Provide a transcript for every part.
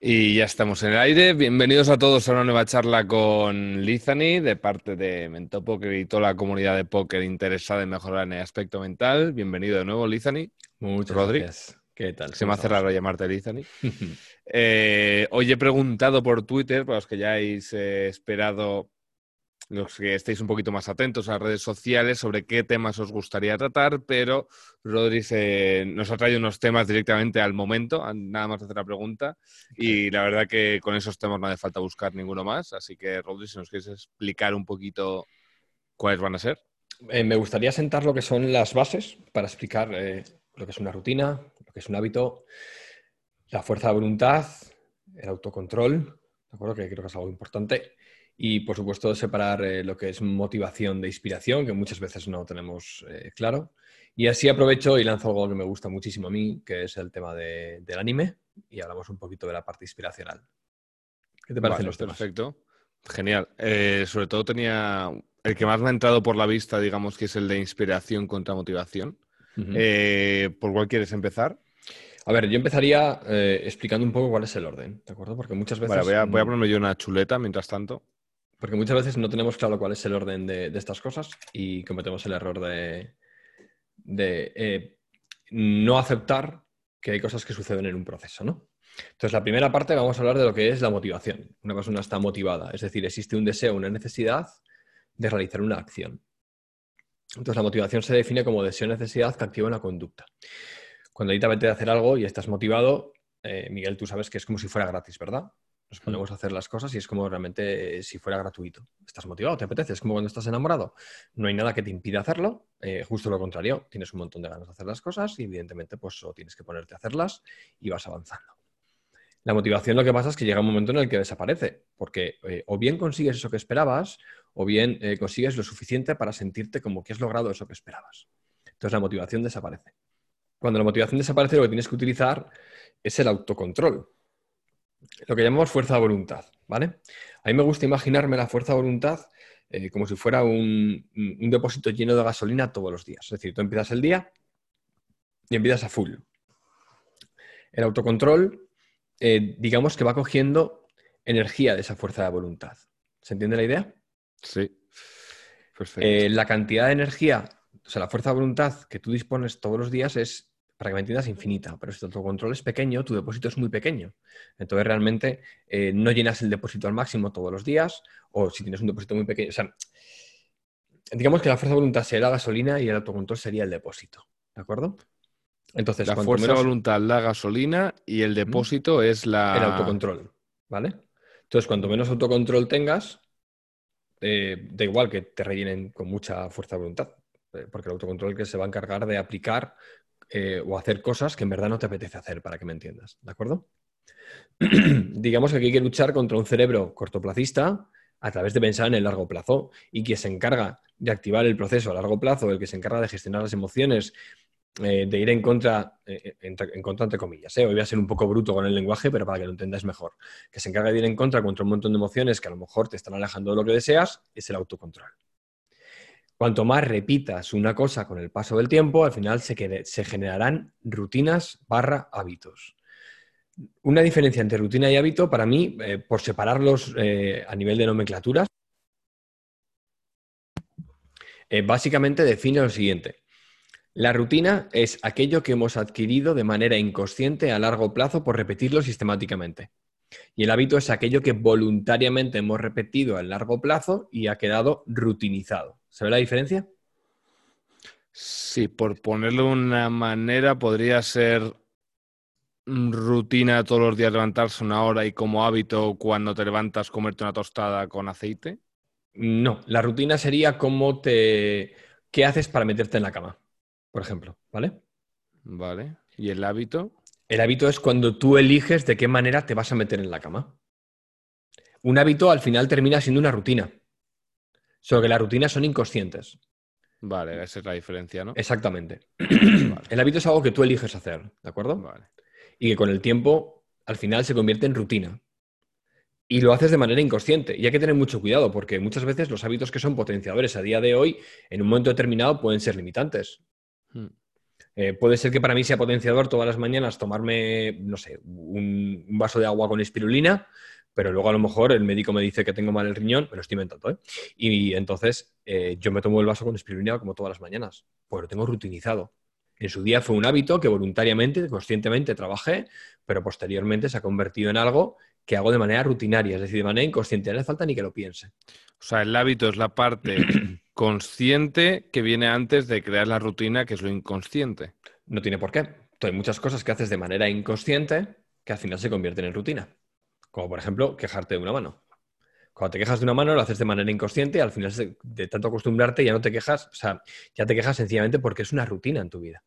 Y ya estamos en el aire. Bienvenidos a todos a una nueva charla con Lizani, de parte de Mentopoker y toda la comunidad de póker interesada en mejorar en el aspecto mental. Bienvenido de nuevo, Lizani. Muchas Rodri, gracias. ¿Qué tal? se ¿Cómo me hace estamos? raro llamarte Lizani. Hoy he preguntado por Twitter, para los que ya hayáis esperado, los que estéis un poquito más atentos a las redes sociales, sobre qué temas os gustaría tratar, pero Rodri nos ha traído unos temas directamente al momento, nada más hacer la pregunta, Sí. y la verdad que con esos temas no hace falta buscar ninguno más, así que Rodri, si nos quieres explicar un poquito cuáles van a ser. Me gustaría sentar lo que son las bases para explicar lo que es una rutina, lo que es un hábito, la fuerza de voluntad, el autocontrol, ¿de acuerdo? Que creo que es algo importante. Y, por supuesto, separar lo que es motivación de inspiración, que muchas veces no tenemos claro. Y así aprovecho y lanzo algo que me gusta muchísimo a mí, que es el tema del anime, y hablamos un poquito de la parte inspiracional. ¿Qué te parecen Vale, los temas? perfecto. Genial. Sobre todo tenía el que más me ha entrado por la vista, digamos, que es el de inspiración contra motivación. Ujú. ¿Por cuál quieres empezar? A ver, yo empezaría explicando un poco cuál es el orden, ¿de acuerdo? Vale, voy a ponerme yo una chuleta mientras tanto. Porque muchas veces no tenemos claro cuál es el orden de estas cosas y cometemos el error de no aceptar que hay cosas que suceden en un proceso, ¿no? Entonces, la primera parte vamos a hablar de lo que es la motivación. Una persona está motivada, es decir, existe un deseo, una necesidad de realizar una acción. Entonces, la motivación se define como deseo o necesidad que activa una conducta. Cuando a ti te apetece hacer algo y estás motivado, Miguel, tú sabes que es como si fuera gratis, ¿verdad? Nos ponemos a hacer las cosas y es como realmente si fuera gratuito. Estás motivado, te apetece, es como cuando estás enamorado. No hay nada que te impida hacerlo, justo lo contrario, tienes un montón de ganas de hacer las cosas y evidentemente pues solo tienes que ponerte a hacerlas y vas avanzando. La motivación lo que pasa es que llega un momento en el que desaparece, porque o bien consigues eso que esperabas o bien consigues lo suficiente para sentirte como que has logrado eso que esperabas. Entonces la motivación desaparece. Cuando la motivación desaparece, lo que tienes que utilizar es el autocontrol, lo que llamamos fuerza de voluntad, ¿vale? A mí me gusta imaginarme la fuerza de voluntad como si fuera un depósito lleno de gasolina todos los días. Es decir, tú empiezas el día y empiezas a full. El autocontrol, digamos que va cogiendo energía de esa fuerza de voluntad. ¿Se entiende la idea? Sí, perfecto. La cantidad de energía, o sea, la fuerza de voluntad que tú dispones todos los días es, para que me entiendas, infinita. Pero si tu autocontrol es pequeño, tu depósito es muy pequeño. Entonces, realmente no llenas el depósito al máximo todos los días, o si tienes un depósito muy pequeño. O sea, digamos que la fuerza de voluntad sería la gasolina y el autocontrol sería el depósito. ¿De acuerdo? Entonces, La cuanto fuerza de menos. voluntad, la gasolina y el ¿Mm? depósito es El la... autocontrol. ¿Vale? Entonces, cuanto menos Vale. autocontrol tengas, da igual que te rellenen con mucha fuerza de voluntad, porque el autocontrol es el que se va a encargar de aplicar o hacer cosas que en verdad no te apetece hacer, para que me entiendas, ¿de acuerdo? Digamos que aquí hay que luchar contra un cerebro cortoplacista a través de pensar en el largo plazo y que se encarga de activar el proceso a largo plazo, el que se encarga de gestionar las emociones, de ir en contra, entre comillas. Hoy voy a ser un poco bruto con el lenguaje, pero para que lo entendáis mejor. Que se encarga de ir en contra un montón de emociones que a lo mejor te están alejando de lo que deseas, es el autocontrol. Cuanto más repitas una cosa con el paso del tiempo, al final se generarán rutinas barra hábitos. Una diferencia entre rutina y hábito, para mí, por separarlos a nivel de nomenclaturas, básicamente define lo siguiente. La rutina es aquello que hemos adquirido de manera inconsciente a largo plazo por repetirlo sistemáticamente. Y el hábito es aquello que voluntariamente hemos repetido a largo plazo y ha quedado rutinizado. ¿Se ve la diferencia? Sí, por ponerlo de una manera, podría ser rutina todos los días levantarse una hora y como hábito cuando te levantas comerte una tostada con aceite. No, la rutina sería qué haces para meterte en la cama, por ejemplo, ¿vale? Vale. ¿Y el hábito? El hábito es cuando tú eliges de qué manera te vas a meter en la cama. Un hábito al final termina siendo una rutina, solo que las rutinas son inconscientes. Vale, esa es la diferencia, ¿no? Exactamente. Vale, El hábito es algo que tú eliges hacer, ¿de acuerdo? vale. Y que con el tiempo al final se convierte en rutina. Y lo haces de manera inconsciente. Y hay que tener mucho cuidado porque muchas veces los hábitos que son potenciadores a día de hoy, en un momento determinado, pueden ser limitantes. Hmm. Puede ser que para mí sea potenciador todas las mañanas tomarme, no sé, un vaso de agua con espirulina, pero luego a lo mejor el médico me dice que tengo mal el riñón, me lo estoy inventando, ¿eh? Y entonces yo me tomo el vaso con espirulina como todas las mañanas, pues lo tengo rutinizado. En su día fue un hábito que voluntariamente, conscientemente trabajé, pero posteriormente se ha convertido en algo que hago de manera rutinaria, es decir, de manera inconsciente. No hace falta ni que lo piense. O sea, el hábito es la parte consciente que viene antes de crear la rutina, que es lo inconsciente. No tiene por qué. Entonces, hay muchas cosas que haces de manera inconsciente que al final se convierten en rutina. Como por ejemplo, quejarte de una mano. Cuando te quejas de una mano, lo haces de manera inconsciente y al final de tanto acostumbrarte ya no te quejas, o sea, ya te quejas sencillamente porque es una rutina en tu vida.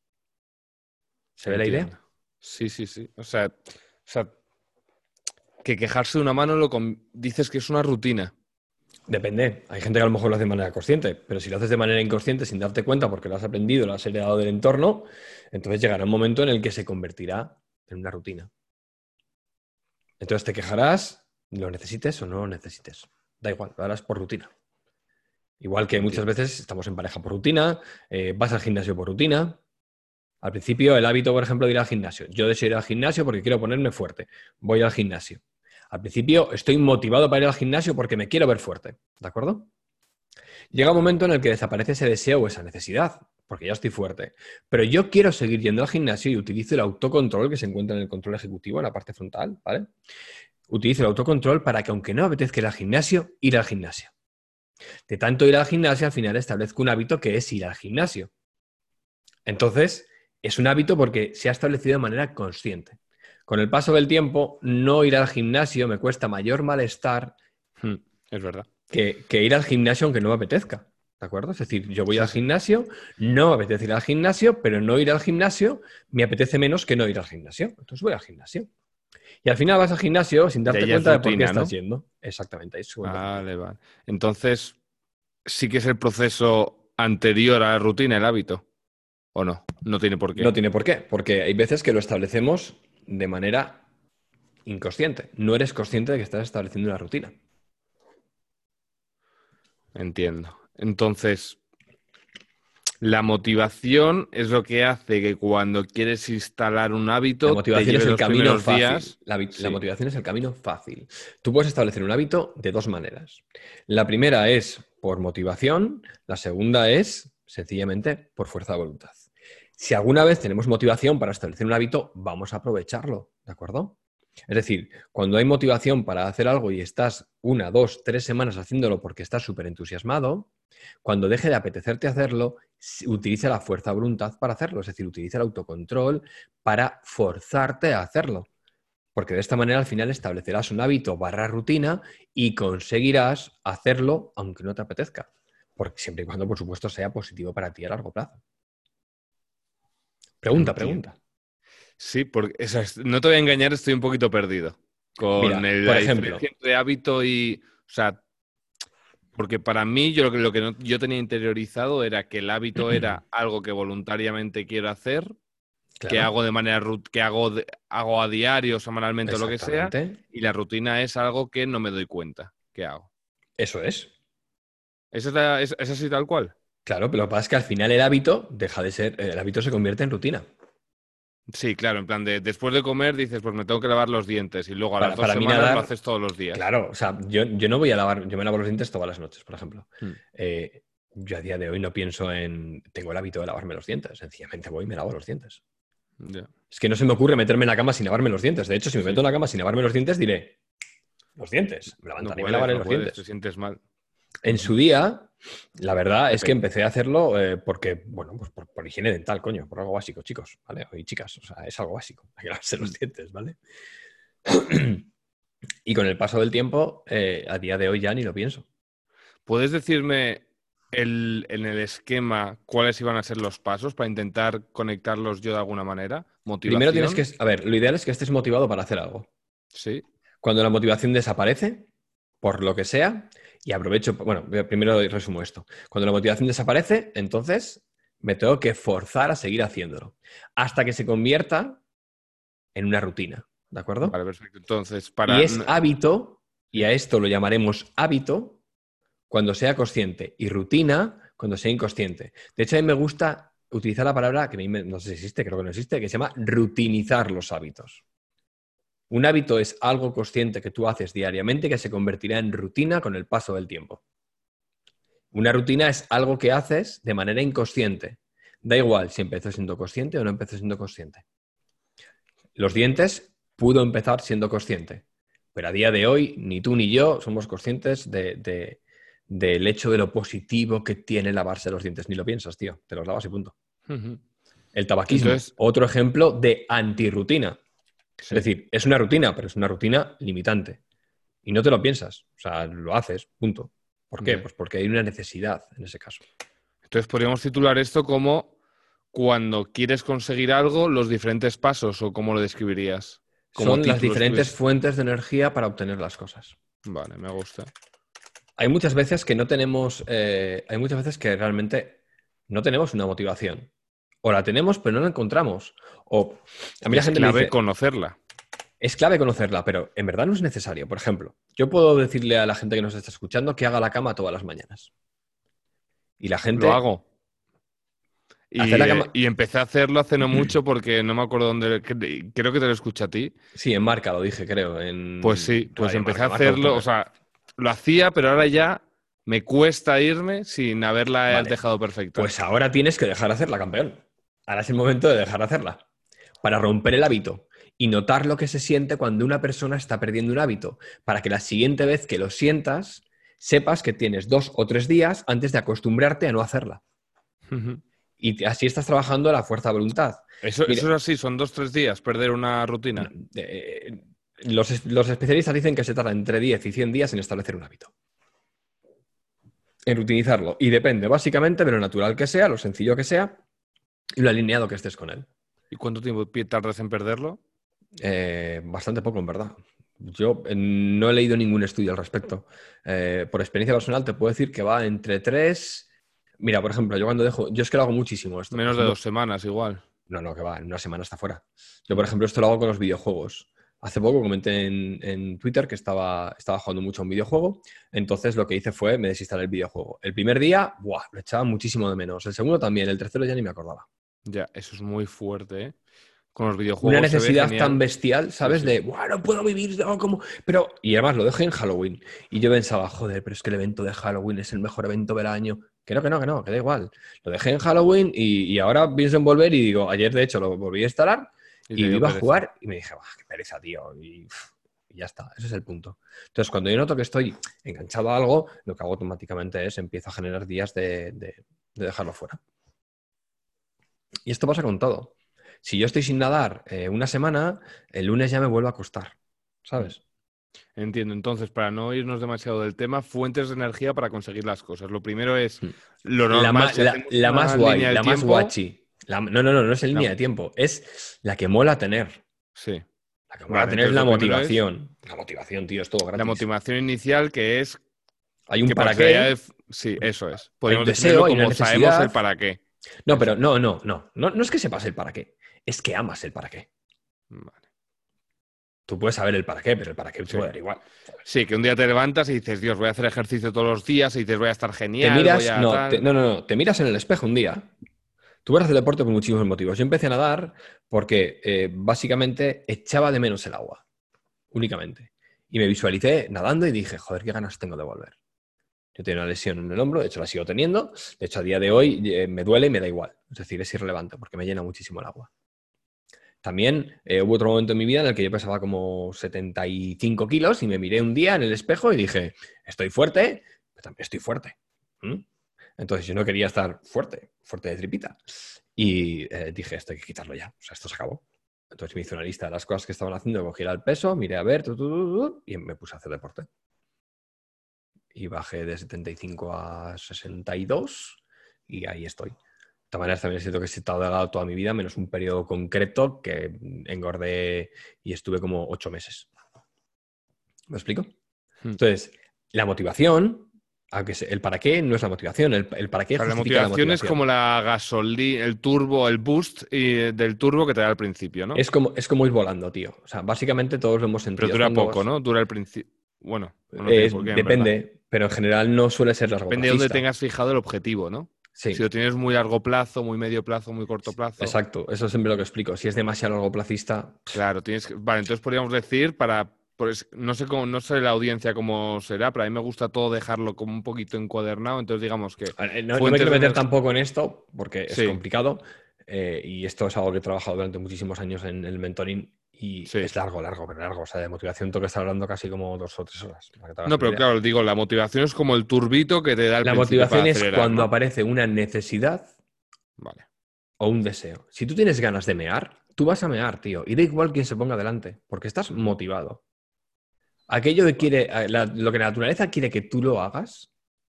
¿Se ve la idea? Entiendo. Sí, sí, sí. O sea, que quejarse de una mano dices que es una rutina. Depende. Hay gente que a lo mejor lo hace de manera consciente, pero si lo haces de manera inconsciente sin darte cuenta porque lo has aprendido, lo has heredado del entorno, entonces llegará un momento en el que se convertirá en una rutina. Entonces te quejarás, lo necesites o no lo necesites. Da igual, lo harás por rutina. Igual que muchas Entiendo. veces estamos en pareja por rutina, vas al gimnasio por rutina. Al principio, el hábito, por ejemplo, de ir al gimnasio. Yo deseo ir al gimnasio porque quiero ponerme fuerte. Voy al gimnasio. Al principio estoy motivado para ir al gimnasio porque me quiero ver fuerte. ¿De acuerdo? Llega un momento en el que desaparece ese deseo o esa necesidad, porque ya estoy fuerte. Pero yo quiero seguir yendo al gimnasio y utilizo el autocontrol que se encuentra en el control ejecutivo, en la parte frontal, ¿vale? Utilizo el autocontrol para que, aunque no me apetezca ir al gimnasio, ir al gimnasio. De tanto ir al gimnasio, al final establezco un hábito que es ir al gimnasio. Entonces, es un hábito porque se ha establecido de manera consciente. Con el paso del tiempo, no ir al gimnasio me cuesta mayor malestar Es verdad. que ir al gimnasio aunque no me apetezca. ¿De acuerdo? Es decir, yo voy Sí, al sí. gimnasio, no me apetece ir al gimnasio, pero no ir al gimnasio me apetece menos que no ir al gimnasio. Entonces voy al gimnasio. Y al final vas al gimnasio sin Ya, darte ya es cuenta de por qué rutina, estás ¿no? yendo. Exactamente, ahí se vuelve rutina. Vale, vale. Entonces, sí que es el proceso anterior a la rutina, el hábito. ¿O no? No tiene por No qué. tiene por qué, porque hay veces que lo establecemos de manera inconsciente. No eres consciente de que estás estableciendo una rutina. Entiendo. Entonces, la motivación es lo que hace que cuando quieres instalar un La hábito te motivación lleve es el los camino primeros fácil. días. La Sí. motivación es el camino fácil. Tú puedes establecer un hábito de dos maneras. La primera es por motivación, la segunda es sencillamente por fuerza de voluntad. Si alguna vez tenemos motivación para establecer un hábito, vamos a aprovecharlo, ¿de acuerdo? Es decir, cuando hay motivación para hacer algo y estás 1, 2, 3 semanas haciéndolo porque estás súper entusiasmado, cuando deje de apetecerte hacerlo, utiliza la fuerza de voluntad para hacerlo, es decir, utiliza el autocontrol para forzarte a hacerlo. Porque de esta manera al final establecerás un hábito barra rutina y conseguirás hacerlo aunque no te apetezca. Porque siempre y cuando, por supuesto, sea positivo para ti a largo plazo. Pregunta, Entiendo. pregunta. Sí, porque no te voy a engañar, estoy un poquito perdido con Mira, por la ejemplo, diferencia entre hábito y... O sea, porque para mí yo lo que yo tenía interiorizado era que el hábito era algo que voluntariamente quiero hacer, que claro, hago de manera que hago a diario, semanalmente o lo que sea, exactamente, y la rutina es algo que no me doy cuenta que hago. eso es. ¿Es así tal cual? Claro, pero lo que pasa es que al final el hábito deja de ser, el hábito se convierte en rutina. Sí, claro, en plan de después de comer dices, pues me tengo que lavar los dientes y luego a las dos Para mí semanas lo nadar, haces todos los días. claro, o sea, yo no voy a lavar, yo me lavo los dientes todas las noches, por ejemplo. Hmm, Yo a día de hoy no pienso en, tengo el hábito de lavarme los dientes, sencillamente voy y me lavo los dientes. ya. Es que no se me ocurre meterme en la cama sin lavarme los dientes. De hecho, si me meto Sí. en la cama sin lavarme los dientes, diré, los dientes, me levantaré y me lavaré No los puedes, te dientes. sientes mal. En su día, la verdad es que Depende. empecé a hacerlo porque, bueno, pues por higiene dental, coño, por algo básico, chicos, ¿vale? Y chicas, o sea, es algo básico, hay que lavarse los Hmm. dientes, ¿vale? Y con el paso del tiempo, a día de hoy ya ni lo pienso. ¿Puedes decirme en el esquema cuáles iban a ser los pasos para intentar conectarlos yo de alguna manera? Primero tienes que, ¿Motivación? a ver, lo ideal es que estés motivado para hacer algo. Sí. Cuando la motivación desaparece, por lo que sea, y aprovecho, bueno, primero resumo esto. Cuando la motivación desaparece, entonces me tengo que forzar a seguir haciéndolo, hasta que se convierta en una rutina, ¿de Vale, acuerdo? perfecto. Entonces, Y es hábito, y a Sí. esto lo llamaremos hábito, cuando sea consciente, y rutina cuando sea inconsciente. De hecho, a mí me gusta utilizar la palabra que no sé si existe, creo que no existe, que se llama rutinizar los hábitos. Un hábito es algo consciente que tú haces diariamente que se convertirá en rutina con el paso del tiempo. Una rutina es algo que haces de manera inconsciente. Da igual si empezó siendo consciente o no empezó siendo consciente. Los dientes pudo empezar siendo consciente, pero a día de hoy ni tú ni yo somos conscientes del hecho de lo positivo que tiene lavarse los dientes. Ni lo piensas, tío. Te los lavas y punto. Ujú. El tabaquismo, Entonces, otro ejemplo de antirrutina. sí. Es decir, es una rutina, pero es una rutina limitante. Y no te lo piensas. O sea, lo haces, punto. ¿Por qué? Ya. Pues porque hay una necesidad en ese caso. Entonces podríamos titular esto como cuando quieres conseguir algo, los diferentes pasos, o cómo lo describirías. Como Son las título, si diferentes tuviese. fuentes de energía para obtener las cosas. Vale, me gusta. Hay muchas veces que no tenemos, hay muchas veces que realmente no tenemos una motivación. O la tenemos, pero no la encontramos. O a mí Y la es gente me clave dice, conocerla. es clave conocerla, pero en verdad no es necesario. Por ejemplo, yo puedo decirle a la gente que nos está escuchando que haga la cama todas las mañanas. Y la Lo gente hago. hace la cama. Y empecé a hacerlo hace no mucho porque no me acuerdo dónde. Creo que te lo escuché a ti. Sí, en Marca lo dije, creo. Pues En sí, pues Radio empecé a Marca.com. hacerlo. O sea, lo hacía, pero ahora ya me cuesta irme sin haberla Vale. dejado perfecta. Pues ahora tienes que dejar de hacerla, campeón. Ahora es el momento de dejar de hacerla. Para romper el hábito y notar lo que se siente cuando una persona está perdiendo un hábito. Para que la siguiente vez que lo sientas, sepas que tienes 2 o 3 días antes de acostumbrarte a no hacerla. Ujú. Y así estás trabajando la fuerza de voluntad. Eso Mira, es así, son 2 o 3 días perder una no, rutina. los especialistas dicen que se tarda entre 10 y 100 días en establecer un hábito. En rutinizarlo. Y depende básicamente de lo natural que sea, lo sencillo que sea y lo alineado que estés con él. ¿Y cuánto tiempo tardas en perderlo? Bastante poco, en verdad. Yo no he leído ningún estudio al respecto. Por experiencia personal te puedo decir que va entre 3. Mira, por ejemplo, yo cuando dejo, yo es que lo hago muchísimo esto. Por Menos de ejemplo, 2 semanas, igual. no, que va, en una semana está fuera. Yo, por ejemplo, esto lo hago con los videojuegos. Hace poco comenté en Twitter que estaba jugando mucho a un videojuego. Entonces lo que hice fue me desinstalé el videojuego. El primer día, ¡buah!, lo echaba muchísimo de menos. El segundo también, el tercero ya ni me acordaba. Ya, eso es muy fuerte, ¿eh? Con los Una videojuegos se ve necesidad tan genial. bestial, Sí, ¿sabes? sí. De, bueno, no puedo vivir, no, como... Pero, y además lo dejé en Halloween. Y yo pensaba, joder, pero es que el evento de Halloween es el mejor evento del año. Que no, que da igual. Lo dejé en Halloween y ahora pienso en volver y digo, ayer de hecho lo volví a instalar Y te y dio iba a pereza. jugar y me dije, qué pereza, tío. Y ya está, ese es el punto. Entonces, cuando yo noto que estoy enganchado a algo, lo que hago automáticamente es empiezo a generar días de dejarlo fuera. Y esto pasa con todo. Si yo estoy sin nadar una semana, el lunes ya me vuelve a costar, ¿sabes? Entiendo. Entonces, para no irnos demasiado del tema, fuentes de energía para conseguir las cosas. Lo primero es Mm. lo normal. Si hacemos La más una guay, línea del la más tiempo, guachi. No es en línea la- de tiempo. Es la que mola tener. sí. La que mola Vale, tener es entonces la lo primero es motivación. La motivación, tío, es todo la gratis. motivación inicial, que es Hay un que por para ser qué, sí, eso es. hay un Podríamos deseo, definirlo hay una como sabemos el necesidad. para qué. No, Eso pero es. no es que sepas el para qué. Es que amas el para qué. Vale. Tú puedes saber el para qué, pero el para qué te Sí. puede dar igual. Sí, que un día te levantas y dices, Dios, voy a hacer ejercicio todos los días, y dices, voy a estar Te genial, voy miras, a tal. te miras en el espejo un día. Tú vas a hacer deporte por muchísimos motivos. Yo empecé a nadar porque básicamente echaba de menos el agua, únicamente. Y me visualicé nadando y dije, joder, qué ganas tengo de volver. Yo tenía una lesión en el hombro, de hecho la sigo teniendo. De hecho, a día de hoy me duele y me da igual. Es decir, es irrelevante porque me llena muchísimo el agua. También hubo otro momento en mi vida en el que yo pesaba como 75 kilos y me miré un día en el espejo y dije, estoy fuerte, pero también estoy fuerte. ¿Mm? Entonces yo no quería estar fuerte de tripita. Y dije, esto hay que quitarlo ya. O sea, esto se acabó. Entonces me hice una lista de las cosas que estaban haciendo, cogí el peso, miré a ver, y me puse a hacer deporte. Y bajé de 75 a 62 y ahí estoy. De todas maneras, también es cierto que he estado delgado toda mi vida, menos un periodo concreto que engordé y estuve como 8 meses. ¿Me explico? Entonces, la motivación, aunque el para qué no es la motivación, el para qué O sea, la justifica la motivación es motivación. como la gasolina, el turbo, el boost del turbo que te da al principio, ¿no? Es como ir volando, tío. O sea, básicamente todos lo hemos Pero sentido. dura poco, ¿no? Dura el principio. Bueno, no tiene por qué, en verdad. Depende, pero en general no suele ser Depende de dónde largoplacista. tengas fijado el objetivo, ¿no? Sí. Si lo tienes muy largo plazo, muy medio plazo, muy corto plazo. Exacto, eso siempre lo que explico. Si es demasiado largo plazista, Claro, tienes que... Vale, entonces podríamos decir pues, no sé no sé la audiencia cómo será, pero a mí me gusta todo dejarlo como un poquito encuadernado. Entonces digamos que no me quiero meter energía. tampoco en esto porque es Sí, complicado y esto es algo que he trabajado durante muchísimos años en el mentoring y sí. es largo, pero largo. O sea, de motivación tengo que estar hablando casi como 2 o 3 horas, para que te hagas No, una pero idea. claro, digo, la motivación es como el turbito que te da al La principio para motivación es acelerar, cuando ¿no? aparece una necesidad Vale. o un deseo. Si tú tienes ganas de mear, tú vas a mear, tío. Y da igual quién se ponga delante, porque estás Ujú. motivado. Aquello que Vale. lo que la naturaleza quiere que tú lo hagas,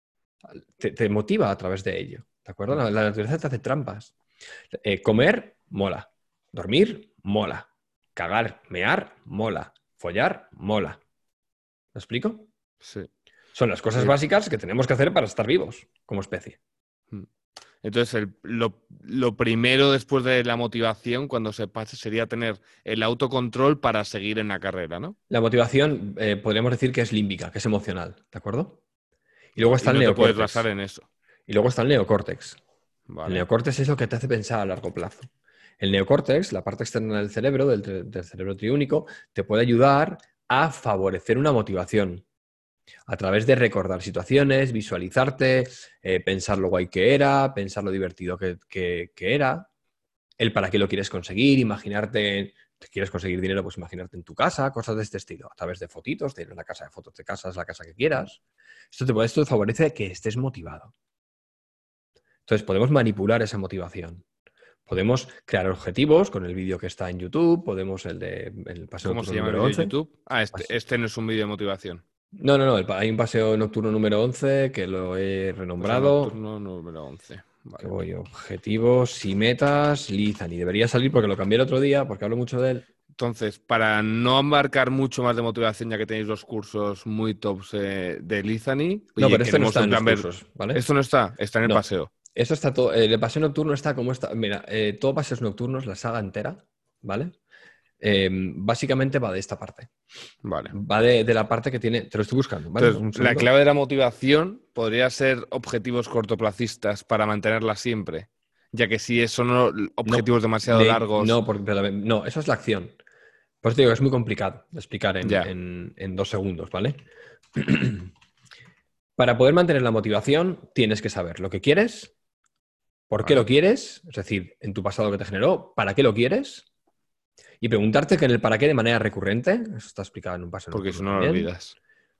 te motiva a través de ello. ¿De acuerdo? Mm. La naturaleza te hace trampas. Comer, mola. Dormir, mola. Cagar, mear, mola. Follar, mola. ¿Me explico? Sí. Son las cosas Eh, básicas que tenemos que hacer para estar vivos como especie. mm. Entonces, lo primero después de la motivación, cuando se pase, sería tener el autocontrol para seguir en la carrera, ¿no? La motivación podríamos decir que es límbica, que es emocional. ¿De acuerdo? Y luego Y está el no te puedes basar neocórtex. en eso. Y luego está el neocórtex. El Vale. neocórtex es lo que te hace pensar a largo plazo. El neocórtex, la parte externa del cerebro, del cerebro triúnico, te puede ayudar a favorecer una motivación a través de recordar situaciones, visualizarte, pensar lo guay que era, pensar lo divertido que era, el para qué lo quieres conseguir, imaginarte, si quieres conseguir dinero, pues imaginarte en tu casa, cosas de este estilo, a través de fotitos, de la casa de fotos de casa, es la casa que quieras. Esto te favorece que estés motivado. Entonces podemos manipular esa motivación. Podemos crear objetivos con el vídeo que está en YouTube, podemos el paseo ¿Cómo se nocturno llama el número vídeo de 11. YouTube? Ah, este no es un vídeo de motivación. No, hay un paseo nocturno número 11 que lo he Paseo renombrado, nocturno número 11. que Vale. voy, objetivos y metas, Lizan, y debería salir porque lo cambié el otro día, porque hablo mucho de él. Entonces, para no embarcar mucho más de motivación, ya que tenéis los cursos muy tops de Lizany, No, oye, pero esto no queremos está en en los plan ver. cursos, ¿vale? Esto no está, está en el No, paseo. esto está todo, el paseo nocturno está como está, mira, todo paseos nocturnos, la saga entera, ¿vale? Básicamente va de esta parte. Vale. Va de la parte que tiene. Te lo estoy buscando, ¿vale? Entonces, Un la segundo. clave de la motivación podría ser objetivos cortoplacistas para mantenerla siempre, ya que si son No, objetivos demasiado largos, no, no, eso es la acción. Por eso te digo, es muy complicado de explicar ya. en 2 segundos, ¿vale? Para poder mantener la motivación, tienes que saber lo que quieres, por qué lo Vale. quieres, es decir, en tu pasado que te generó, para qué lo quieres, y preguntarte que en el para qué de manera recurrente, eso está explicado en un paso Porque si nocturno no lo también, olvidas.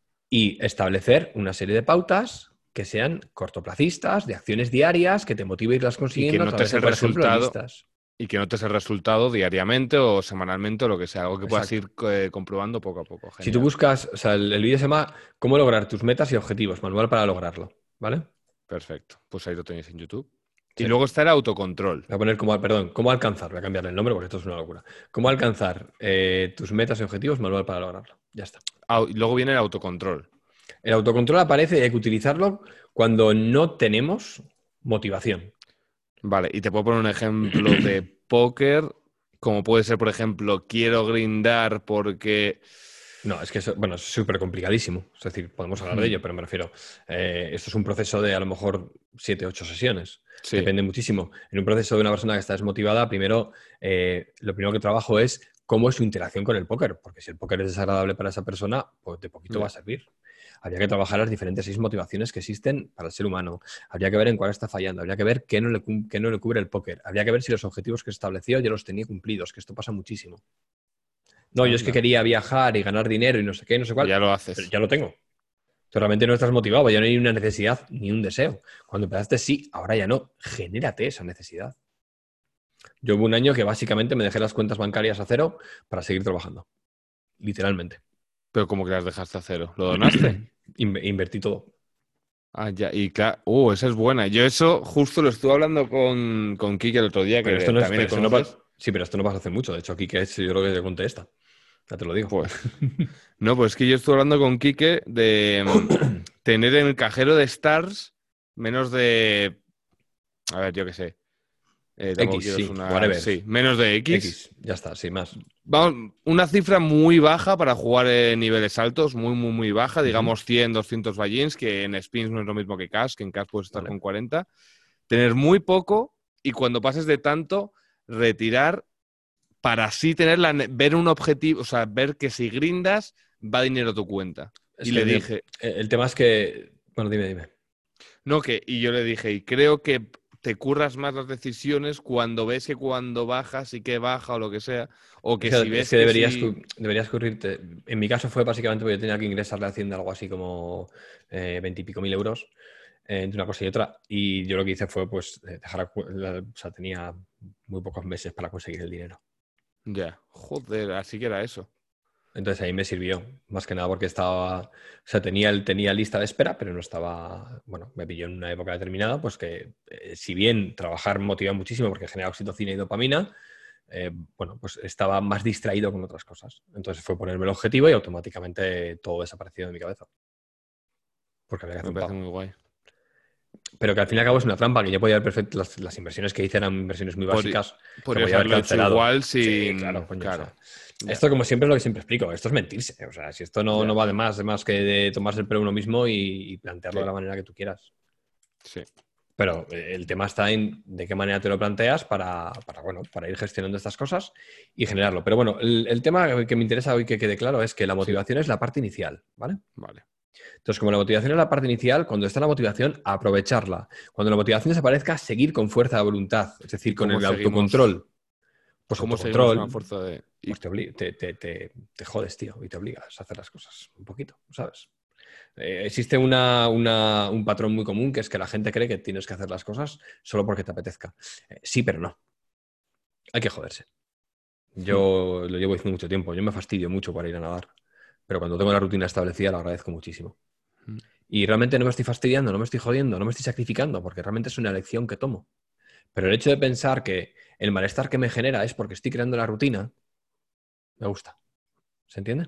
y establecer una serie de pautas que sean cortoplacistas, de acciones diarias, que te motive a irlas Y que consiguiendo a través notes de, el por ejemplo, resultado, listas. y que notes el resultado diariamente o semanalmente o lo que sea, algo que puedas Exacto. ir comprobando poco a poco. Si tú Genial. buscas, o sea, el vídeo se llama Cómo lograr tus metas y objetivos, manual para lograrlo, ¿vale? Perfecto. Pues ahí lo tenéis en YouTube. Y Sí. luego está el autocontrol. Voy a poner cómo alcanzar, voy a cambiarle el nombre porque esto es una locura. Cómo alcanzar tus metas y objetivos, manual para lograrlo. Ya está. Y luego viene el autocontrol. El autocontrol aparece y hay que utilizarlo cuando no tenemos motivación. Vale, y te puedo poner un ejemplo de póker, como puede ser, por ejemplo, quiero grindar porque... No, es que eso, bueno, es súper complicadísimo. Es decir, podemos hablar de Hmm, ello, pero me refiero, esto es un proceso de a lo mejor 7, 8 sesiones. sí, Depende muchísimo. En un proceso de una persona que está desmotivada, primero, lo primero que trabajo es cómo es su interacción con el póker, porque si el póker es desagradable para esa persona, pues de poquito va ya. a servir. Habría que trabajar las diferentes 6 motivaciones que existen para el ser humano. Habría que ver en cuál está fallando. Habría que ver qué no le cubre el póker. Habría que ver si los objetivos que estableció ya los tenía cumplidos, que esto pasa muchísimo. No, yo es que Anda. quería viajar y ganar dinero y no sé qué, no sé Y cuál, ya lo pero haces. ya lo tengo. Tú realmente no estás motivado, ya no hay una necesidad ni un deseo. Cuando empezaste, sí, ahora ya no. Genérate esa necesidad. Yo hubo un año que básicamente me dejé las cuentas bancarias a cero para seguir trabajando. Literalmente. Pero como que las dejaste a cero. ¿Lo donaste? Invertí todo. Ah, ya. Y claro, esa es buena. Yo eso justo lo estuve hablando con Kike el otro día, Pero esto que no es, también pero le esto no conoces. sí, pero esto no pasa hace mucho. De hecho, aquí que es, yo creo que te conté esta. Ya te lo digo. Pues, no, pues es que yo estuve hablando con Kike de tener en el cajero de Stars menos de, a ver, yo qué sé, tampoco X, quiero sí, sonar, whatever. sí, menos de X. X, ya está, sin más. Vamos, una cifra muy baja para jugar en niveles altos, muy, muy, muy baja, Ujú. digamos 100, 200 ballins, que en spins no es lo mismo que cash, que en cash puedes estar Vale. con 40. tener muy poco y cuando pases de tanto, retirar para así ver un objetivo, o sea, ver que si grindas, va dinero a tu cuenta. Es Y que le dije, el tema es que... Bueno, dime. no, y yo le dije, y creo que te curras más las decisiones cuando ves que cuando baja, sí que baja o lo que sea, o que si Es ves que que deberías, sí... deberías cubrirte. En mi caso fue básicamente porque yo tenía que ingresarle a Hacienda algo así como 20 y pico mil euros entre una cosa y otra. Y yo lo que hice fue pues o sea, tenía muy pocos meses para conseguir el dinero. Ya, joder, así que era eso. Entonces ahí me sirvió, más que nada porque estaba, o sea, tenía lista de espera, pero no estaba, bueno, me pilló en una época determinada, pues que si bien trabajar motiva muchísimo porque genera oxitocina y dopamina, bueno, pues estaba más distraído con otras cosas. Entonces fue ponerme el objetivo y automáticamente todo desapareció de mi cabeza. Porque había que hacer Me un parece pago. muy guay. Pero que al fin y al cabo es una trampa, que yo podía haber perfecto, las inversiones que hice eran inversiones muy Pod- básicas que Podrías podía haber haberlo hecho cancelado. igual Sí, sin... claro, coño, o Claro, sea, ya, esto como siempre es lo que siempre explico, esto es mentirse, o sea, si esto no ya, va de más que de tomarse el pelo uno mismo y plantearlo de sí, la manera que tú quieras. sí. Pero el tema está en de qué manera te lo planteas bueno, para ir gestionando estas cosas y generarlo. Pero bueno, el tema que me interesa hoy que quede claro es que la Sí, motivación es la parte inicial, ¿vale? vale. Entonces, como la motivación es la parte inicial, cuando está la motivación, aprovecharla. Cuando la motivación desaparezca, seguir con fuerza de voluntad, es decir, ¿Y con el autocontrol. Pues cómo seguimos con la autocontrol, fuerza de...? pues te jodes, tío, y te obligas a hacer las cosas un poquito, ¿sabes? Existe un patrón muy común que es que la gente cree que tienes que hacer las cosas solo porque te apetezca. Sí, pero no. Hay que joderse. Hmm, Yo lo llevo diciendo mucho tiempo. Yo me fastidio mucho para ir a nadar. Pero cuando tengo la rutina establecida, lo agradezco muchísimo. hmm. Y realmente no me estoy fastidiando, no me estoy jodiendo, no me estoy sacrificando, porque realmente es una elección que tomo. Pero el hecho de pensar que el malestar que me genera es porque estoy creando la rutina, me gusta. ¿Se entiende?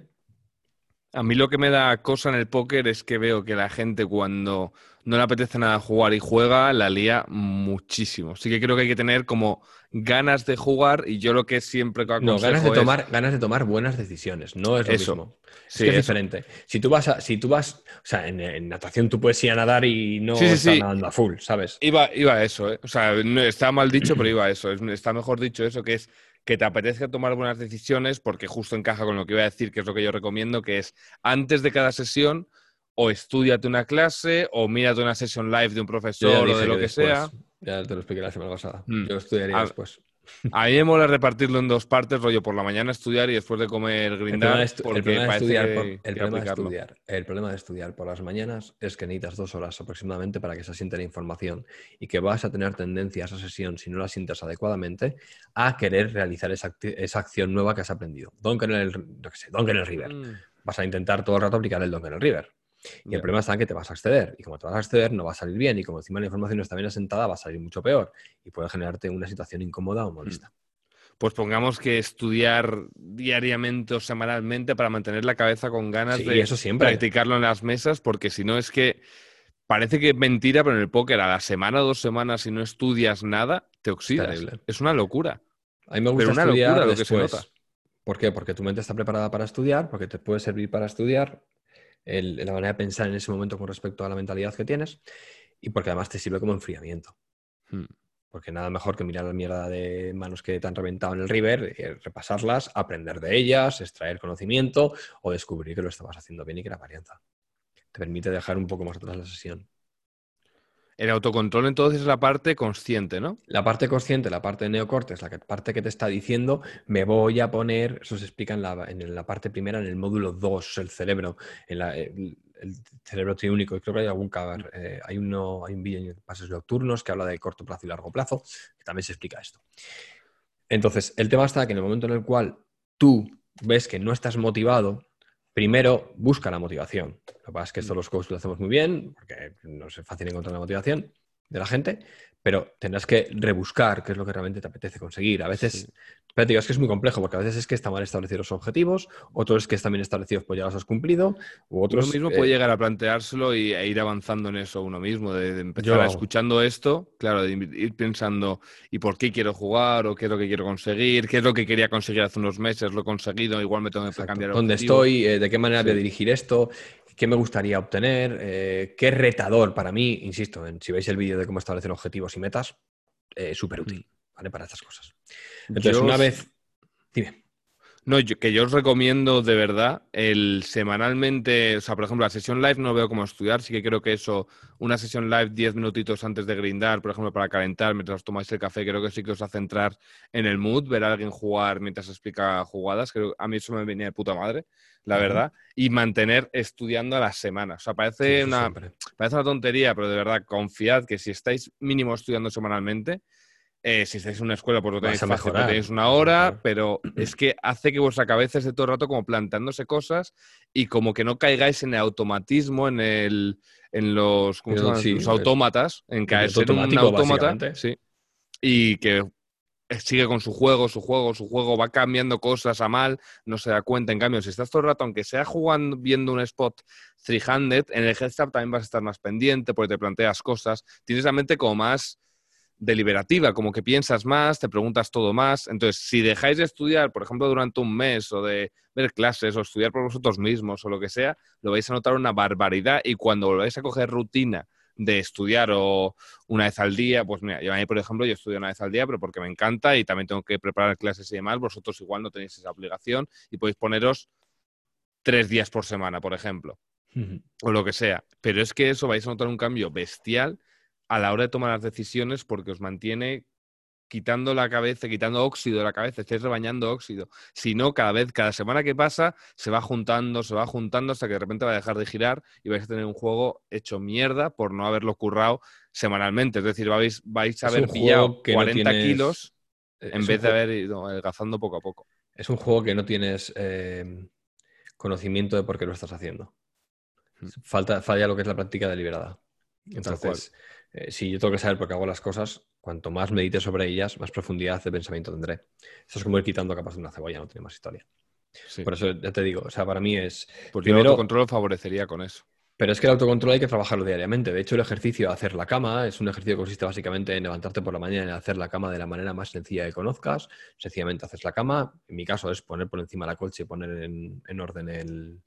A mí lo que me da cosa en el póker es que veo que la gente cuando no le apetece nada jugar y juega, la lía muchísimo. Sí que creo que hay que tener como ganas de jugar y yo lo que siempre No, aconsejo es ganas de tomar buenas decisiones, no es lo eso. mismo. Es Sí, que es eso. diferente. Si tú vas, o sea, en natación tú puedes ir a nadar y Sí, no sí, estar sí. nadando a full, ¿sabes? Iba a eso, ¿eh? O sea, no, está mal dicho, pero iba a eso. Está mejor dicho eso, que es que te apetezca tomar buenas decisiones, porque justo encaja con lo que iba a decir, que es lo que yo recomiendo, que es antes de cada sesión, o estúdiate una clase, o mírate una sesión live de un Yo ya profesor o de dije que lo que sea. después, ya te lo expliqué la semana pasada, Mm. yo estudiaría A, después. a mí me mola repartirlo en dos partes, rollo por la mañana estudiar y después de comer grindar, porque parece que hay que aplicarlo. El problema de estudiar por las mañanas es que necesitas 2 horas aproximadamente para que se asiente la información y que vas a tener tendencia a esa sesión, si no la sientas adecuadamente, a querer realizar esa acción nueva que has aprendido. Donk en el River. Mm, Vas a intentar todo el rato aplicar el Donk en el River. Y el ya. problema está en que te vas a exceder. Y como te vas a exceder, no va a salir bien. Y como encima la información no está bien asentada, va a salir mucho peor. Y puede generarte una situación incómoda o Mm. molesta. Pues pongamos que estudiar diariamente o semanalmente para mantener la cabeza con ganas Sí, de eso siempre. practicarlo en las mesas, porque si no es que parece que es mentira, pero en el póker a la semana o 2 semanas, si no estudias nada, te Es oxidas. terrible. Es una locura, A mí me pero gusta una locura estudiar lo que se nota. después. ¿Por qué? Porque tu mente está preparada para estudiar, porque te puede servir para estudiar la manera de pensar en ese momento con respecto a la mentalidad que tienes y porque además te sirve como enfriamiento. Hmm. Porque nada mejor que mirar la mierda de manos que te han reventado en el River, repasarlas, aprender de ellas, extraer conocimiento o descubrir que lo estabas haciendo bien y que era varianza. Te permite dejar un poco más atrás la sesión. El autocontrol entonces es la parte consciente, ¿no? La parte consciente, la parte de neocortes, parte que te está diciendo, me voy a poner, eso se explica en la parte primera, en el módulo 2, el cerebro, el cerebro triúnico, y creo que hay algún caber, hay un vídeo en Pases Nocturnos que habla de corto plazo y largo plazo, que también se explica esto. Entonces, el tema está que en el momento en el cual tú ves que no estás motivado, primero busca la motivación. Lo que pasa es que esto los coaches lo hacemos muy bien, porque no es fácil encontrar la motivación de la gente, pero tendrás que rebuscar qué es lo que realmente te apetece conseguir. A Sí. veces, pero digo, es que es muy complejo, porque a veces es que están mal establecidos los objetivos, otros es que están bien establecidos, pues ya los has cumplido, u Uno otros, mismo puede llegar a planteárselo e ir avanzando en eso uno mismo, de yo empezar lo a hago. escuchando esto, claro, de ir pensando ¿y por qué quiero jugar? ¿O qué es lo que quiero conseguir? ¿Qué es lo que quería conseguir hace unos meses? ¿Lo he conseguido? Igual me tengo que Exacto. cambiar el ¿Dónde objetivo. estoy? ¿De qué manera voy a Sí, dirigir esto? qué me gustaría obtener, qué retador para mí, insisto, si veis el vídeo de cómo establecer objetivos y metas, súper útil, ¿vale? Para estas cosas. Entonces, Yo una os- vez... Dime. No, que yo os recomiendo de verdad el semanalmente, o sea, por ejemplo, la sesión live no veo cómo estudiar, sí que creo que eso, una sesión live 10 minutitos antes de grindar, por ejemplo, para calentar mientras os tomáis el café, creo que sí que os hace entrar en el mood, ver a alguien jugar mientras explica jugadas, creo a mí eso me venía de puta madre, la verdad, y mantener estudiando a las semanas. O sea, Sí, eso siempre. parece una tontería, pero de verdad, confiad que si estáis mínimo estudiando semanalmente, si estáis en una escuela, pues lo Vas tenéis a fácil, porque mejorar, tenéis una vas a hora, mejorar. pero es que hace que vuestra cabeza esté todo el rato como planteándose cosas y como que no caigáis en el automatismo, en los, ¿cómo se Pero llaman? sí, Los autómatas, en el piloto caerse en un automático, autómata, básicamente. sí, y que sigue con su juego, va cambiando cosas a mal, no se da cuenta. En cambio, si estás todo el rato, aunque sea jugando, viendo un spot 300, en el heads up también vas a estar más pendiente porque te planteas cosas, tienes la mente como más deliberativa, como que piensas más, te preguntas todo más. Entonces, si dejáis de estudiar, por ejemplo, durante un mes o de ver clases o estudiar por vosotros mismos o lo que sea, lo vais a notar una barbaridad y cuando volváis a coger rutina de estudiar o una vez al día, pues mira, yo a mí, por ejemplo, yo estudio una vez al día, pero porque me encanta y también tengo que preparar clases y demás, vosotros igual no tenéis esa obligación y podéis poneros 3 días por semana, por ejemplo o lo que sea. Pero es que eso vais a notar un cambio bestial a la hora de tomar las decisiones porque os mantiene quitando la cabeza, quitando óxido de la cabeza, estáis rebañando óxido. Si no, cada semana que pasa, se va juntando hasta que de repente va a dejar de girar y vais a tener un juego hecho mierda por no haberlo currado semanalmente. Es decir, vais a Es un haber pillado juego que no 40 tienes. kilos en vez de haber ido adelgazando poco a poco. Es un juego que no tienes conocimiento de por qué lo estás haciendo. Falla lo que es la práctica deliberada. Tal cual. Entonces, si yo tengo que saber por qué hago las cosas, cuanto más medite sobre ellas, más profundidad de pensamiento tendré. Esto es como ir quitando capas de una cebolla, no tiene más historia. Sí. Por eso ya te digo, o sea, para mí es Pues yo el primero, autocontrol lo favorecería con eso. pero es que el autocontrol hay que trabajarlo diariamente. De hecho, el ejercicio de hacer la cama es un ejercicio que consiste básicamente en levantarte por la mañana y hacer la cama de la manera más sencilla que conozcas. Sencillamente haces la cama. En mi caso es poner por encima la colcha y poner en orden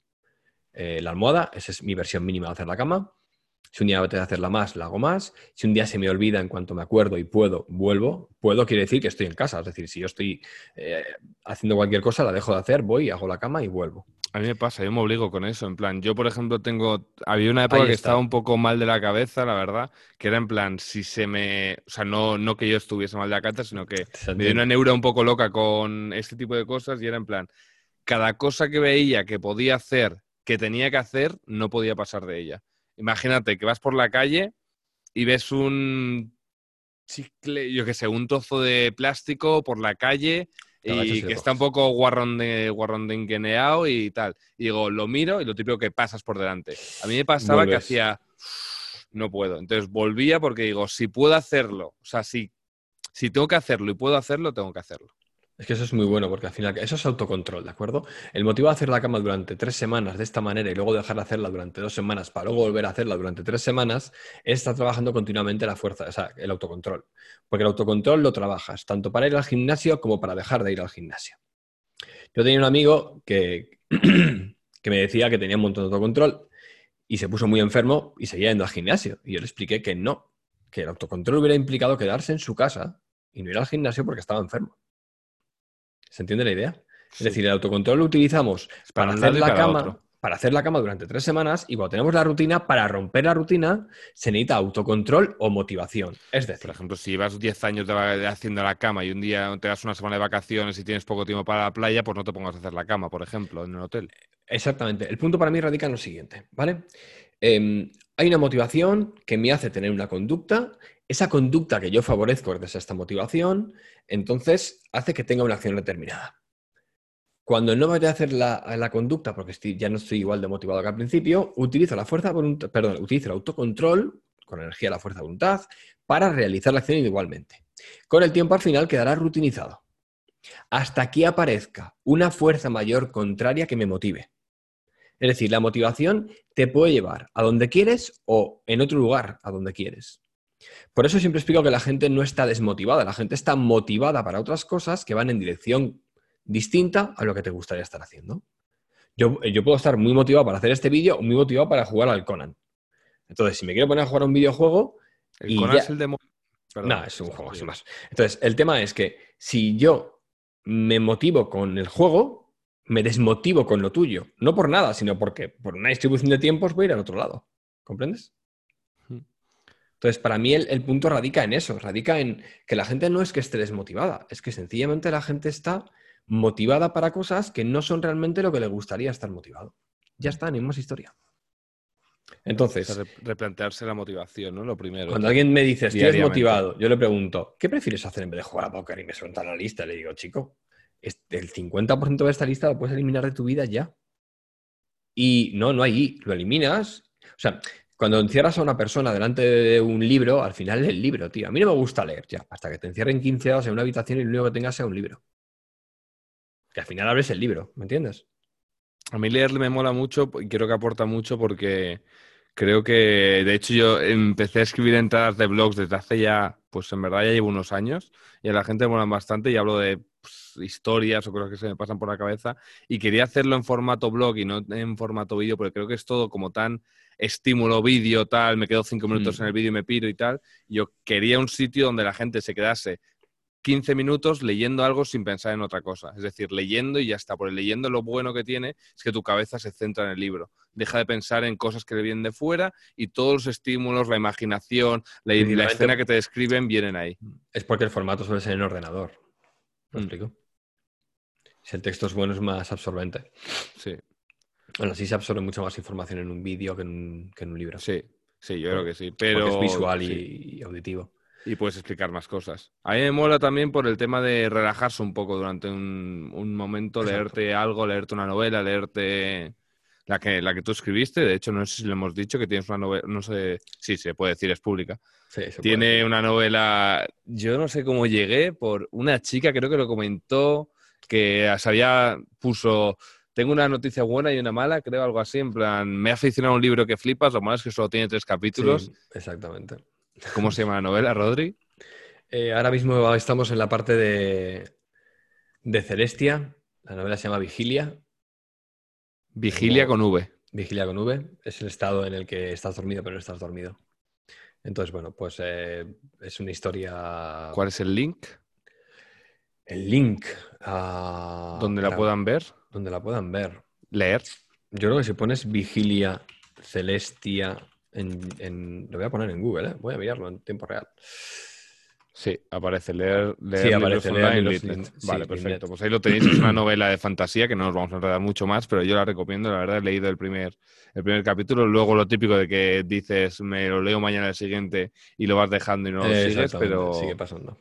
la almohada. Esa es mi versión mínima de hacer la cama. Si un día me apetece hacerla más, la hago más. Si un día se me olvida en cuanto me acuerdo y puedo, vuelvo. Puedo quiere decir que estoy en casa. Es decir, si yo estoy haciendo cualquier cosa, la dejo de hacer, voy, hago la cama y vuelvo. A mí me pasa, yo me obligo con eso. En plan, yo, por ejemplo, había una época Ahí que estaba está. un poco mal de la cabeza, la verdad, que era en plan, si se me. O sea, no que yo estuviese mal de la cabeza, sino que Se me dio una entiende. neura un poco loca con este tipo de cosas y era en plan, cada cosa que veía que podía hacer, que tenía que hacer, no podía pasar de ella. Imagínate que vas por la calle y ves un chicle, yo qué sé, un trozo de plástico por la calle Te agachas y y que lo está un coges. poco guarrondengueneado y tal. Y digo, lo miro y lo típico que pasas por delante. A mí me pasaba que Vuelves. hacía, no puedo. Entonces volvía porque digo, si puedo hacerlo, o sea, si tengo que hacerlo y puedo hacerlo, tengo que hacerlo. Es que eso es muy bueno porque al final eso es autocontrol, ¿de acuerdo? El motivo de hacer la cama durante 3 semanas de esta manera y luego dejar de hacerla durante 2 semanas para luego volver a hacerla durante 3 semanas es estar trabajando continuamente la fuerza, o sea, el autocontrol. Porque el autocontrol lo trabajas tanto para ir al gimnasio como para dejar de ir al gimnasio. Yo tenía un amigo que, que me decía que tenía un montón de autocontrol y se puso muy enfermo y seguía yendo al gimnasio. Y yo le expliqué que no, que el autocontrol hubiera implicado quedarse en su casa y no ir al gimnasio porque estaba enfermo. ¿Se entiende la idea? Es Sí. decir, el autocontrol lo utilizamos Es para para un hacer lado y la para otro. cama durante 3 semanas y cuando tenemos la rutina, para romper la rutina, se necesita autocontrol o motivación. Es Por decir, ejemplo, si llevas 10 años haciendo la cama y un día te das una semana de vacaciones y tienes poco tiempo para la playa, pues no te pongas a hacer la cama, por ejemplo, en el hotel. exactamente. El punto para mí radica en lo siguiente, ¿vale? Hay una motivación que me hace tener una conducta. Esa conducta que yo favorezco desde esta motivación, entonces hace que tenga una acción determinada. Cuando no voy a hacer la conducta, porque ya no estoy igual de motivado que al principio, utilizo la fuerza de voluntad, perdón, utilizo el autocontrol, con energía de la fuerza de voluntad, para realizar la acción igualmente. Con el tiempo al final quedará rutinizado. Hasta que aparezca una fuerza mayor contraria que me motive. Es decir, la motivación te puede llevar a donde quieres o en otro lugar a donde quieres. Por eso siempre explico que la gente no está desmotivada, la gente está motivada para otras cosas que van en dirección distinta a lo que te gustaría estar haciendo. Yo puedo estar muy motivado para hacer este vídeo o muy motivado para jugar al Conan. Entonces, si me quiero poner a jugar a un videojuego El y Conan ya... es el de... No, Perdón. es un juego sin más. Entonces, el tema es que si yo me motivo con el juego, me desmotivo con lo tuyo. No por nada, sino porque por una distribución de tiempos voy a ir al otro lado. ¿Comprendes? Entonces, para mí el punto radica en eso, radica en que la gente no es que esté desmotivada, es que sencillamente la gente está motivada para cosas que no son realmente lo que le gustaría estar motivado. Ya está, ni más historia. O sea, Entonces, replantearse la motivación, ¿no? Lo primero, cuando alguien me dice estoy diariamente. desmotivado, yo le pregunto, ¿qué prefieres hacer en vez de jugar a póker? Y me suelta la lista. Le digo, chico, el 50% de esta lista lo puedes eliminar de tu vida ya. Y no hay I, lo eliminas. O sea, cuando encierras a una persona delante de un libro, al final es el libro, tío. A mí no me gusta leer ya, hasta que te encierren 15 horas en una habitación y lo único que tengas sea un libro. Que al final abres el libro, ¿me entiendes? A mí leer me mola mucho y creo que aporta mucho porque creo que, de hecho, yo empecé a escribir entradas de blogs desde hace ya, pues en verdad ya llevo unos años y a la gente me molan bastante y hablo de pues, historias o cosas que se me pasan por la cabeza y quería hacerlo en formato blog y no en formato vídeo porque creo que es todo como tan estímulo vídeo, tal, me quedo 5 minutos en el vídeo y me piro y tal. Yo quería un sitio donde la gente se quedase 15 minutos leyendo algo sin pensar en otra cosa. Es decir, leyendo y ya está. Por el leyendo lo bueno que tiene es que tu cabeza se centra en el libro. Deja de pensar en cosas que le vienen de fuera y todos los estímulos, la imaginación, la escena que te describen vienen ahí. Es porque el formato suele ser en ordenador. ¿Me explico? Si el texto es bueno, es más absorbente. Sí, Bueno, sí se absorbe mucha más información en un vídeo que en un libro. sí, sí, yo creo que sí. Porque es Pero visual sí, y auditivo. y puedes explicar más cosas. A mí me mola también por el tema de relajarse un poco durante un momento, Exacto. leerte algo, leerte una novela, leerte la que tú escribiste. De hecho, no sé si le hemos dicho que tienes una novela, no sé, sí, se puede decir, es pública. Sí, se puede Tiene decir. una novela, yo no sé cómo llegué, por una chica, creo que lo comentó, que puso, tengo una noticia buena y una mala, creo algo así, en plan, me he aficionado a un libro que flipas, lo malo es que solo tiene 3 capítulos. Sí, exactamente. ¿Cómo se llama la novela, Rodri? Ahora mismo estamos en la parte de Celestia. La novela se llama Vigilia. Vigilia con V. Vigilia con V. Es el estado en el que estás dormido, pero no estás dormido. Entonces, bueno, pues es una historia. ¿Cuál es el link? El link Donde la puedan ver, donde la puedan ver. leer. Yo creo que si pones Vigilia Celestia lo voy a poner en Google, ¿eh? Voy a mirarlo en tiempo real. Sí, aparece Sí, leer libros aparece, leer online, libros. Litnet. Sí, Vale, perfecto. Litnet. Pues ahí lo tenéis. Es una novela de fantasía que no nos vamos a enredar mucho más, pero yo la recomiendo. La verdad, he leído el primer capítulo. Luego lo típico de que dices, me lo leo mañana al siguiente y lo vas dejando y no lo sigues, Exactamente, sigue pasando.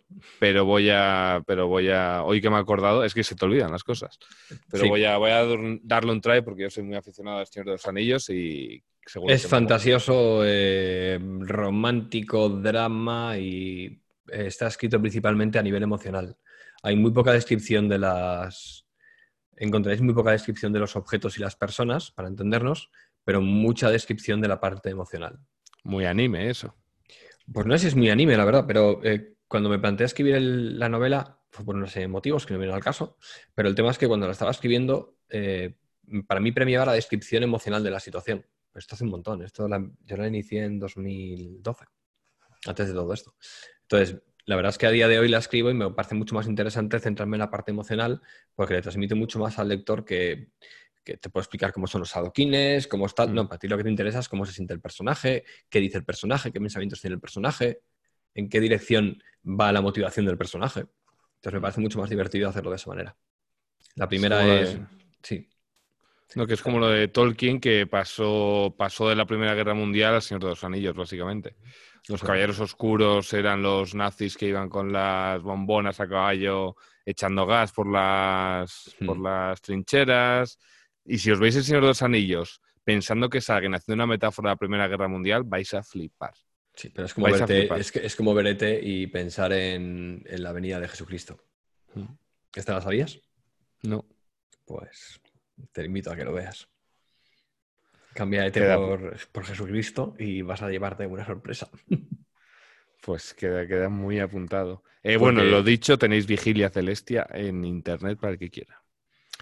hoy que me he acordado, es que se te olvidan las cosas. Pero Sí, voy a darle un try porque yo soy muy aficionado al Señor de los Anillos y seguro es que me mola. fantasioso, romántico, drama y está escrito principalmente a nivel emocional. Hay muy poca descripción de encontraréis muy poca descripción de los objetos y las personas, para entendernos, pero mucha descripción de la parte emocional. Muy anime eso. Pues no sé si es muy anime, la verdad, pero cuando me planteé escribir la novela fue por unos motivos que no vienen al caso, pero el tema es que cuando la estaba escribiendo, para mí premiaba la descripción emocional de la situación. Esto hace un montón, yo la inicié en 2012, antes de todo esto. Entonces, la verdad es que a día de hoy la escribo y me parece mucho más interesante centrarme en la parte emocional porque le transmite mucho más al lector que te puedo explicar cómo son los adoquines, cómo está... No, para ti lo que te interesa es cómo se siente el personaje, qué dice el personaje, qué pensamientos tiene el personaje, en qué dirección va la motivación del personaje. Entonces me parece mucho más divertido hacerlo de esa manera. La Es primera como lo es... de... Sí. No, que es como lo de Tolkien que pasó de la Primera Guerra Mundial al Señor de los Anillos, básicamente. Los caballeros oscuros eran los nazis que iban con las bombonas a caballo echando gas por las trincheras. Y si os veis el Señor de los Anillos pensando que es alguien haciendo una metáfora de la Primera Guerra Mundial, vais a flipar. Sí, pero es como Vais a verte, flipar. es como verte y pensar en la venida de Jesucristo. ¿Esta la sabías? No, Pues te invito a que lo veas. Cámbiate queda, por Jesucristo y vas a llevarte una sorpresa. pues queda muy apuntado. Bueno, lo Porque, dicho, tenéis Vigilia Celestia en internet para el que quiera.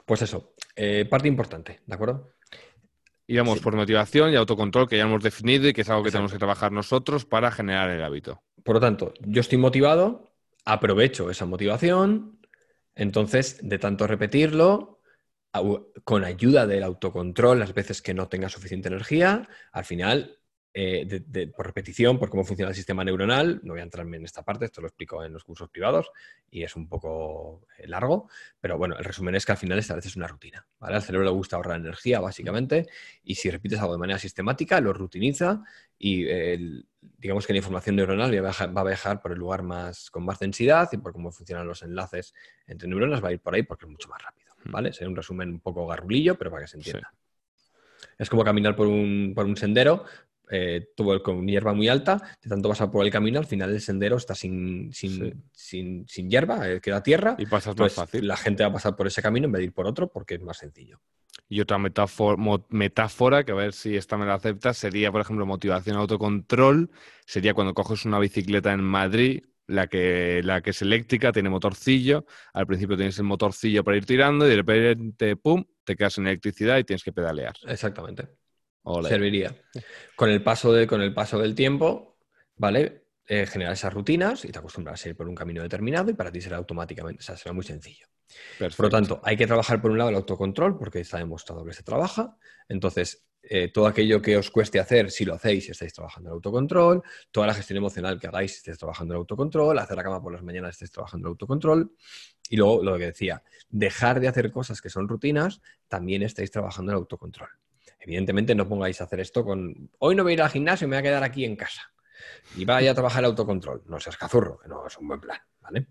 Pues eso, parte importante, ¿de acuerdo? Íbamos Sí, por motivación y autocontrol, que ya hemos definido y que es algo que tenemos que exacto. trabajar nosotros para generar el hábito. Por lo tanto, yo estoy motivado, aprovecho esa motivación, entonces, de tanto repetirlo, con ayuda del autocontrol, las veces que no tenga suficiente energía, al final, por repetición, por cómo funciona el sistema neuronal, no voy a entrarme en esta parte, esto lo explico en los cursos privados y es un poco largo, pero bueno, el resumen es que al final estableces una rutina, ¿vale? Al cerebro le gusta ahorrar energía, básicamente, y si repites algo de manera sistemática, lo rutiniza y digamos que la información neuronal va a viajar por el lugar con más densidad y por cómo funcionan los enlaces entre neuronas va a ir por ahí porque es mucho más rápido, ¿vale? Sería un resumen un poco garrulillo, pero para que se Sí, entienda. Es como caminar por un sendero, con hierba muy alta, de tanto pasar por el camino, al final el sendero está sí. sin hierba, queda tierra, Y pasas más entonces fácil. la gente va a pasar por ese camino en vez de ir por otro porque es más sencillo. Y otra metáfora, que a ver si esta me la aceptas, sería, por ejemplo, motivación autocontrol. Sería cuando coges una bicicleta en Madrid, la que es eléctrica, tiene motorcillo. Al principio tienes el motorcillo para ir tirando y de repente, ¡pum!, te quedas sin electricidad y tienes que pedalear. Exactamente. Ole. Serviría. Con el paso del tiempo, ¿vale? Generar esas rutinas y te acostumbras a ir por un camino determinado y para ti será automáticamente, o sea, será muy sencillo. Por lo Perfecto. tanto, hay que trabajar por un lado el autocontrol porque está demostrado que se trabaja. Entonces, todo aquello que os cueste hacer, si lo hacéis, estáis trabajando el autocontrol. Toda la gestión emocional que hagáis, estáis trabajando el autocontrol. Hacer la cama por las mañanas, estáis trabajando el autocontrol. Y luego, lo que decía, dejar de hacer cosas que son rutinas, también estáis trabajando el autocontrol. Evidentemente, no pongáis a hacer esto hoy no voy a ir al gimnasio, me voy a quedar aquí en casa. Y vaya a trabajar el autocontrol. No seas cazurro, que no es un buen plan, ¿vale?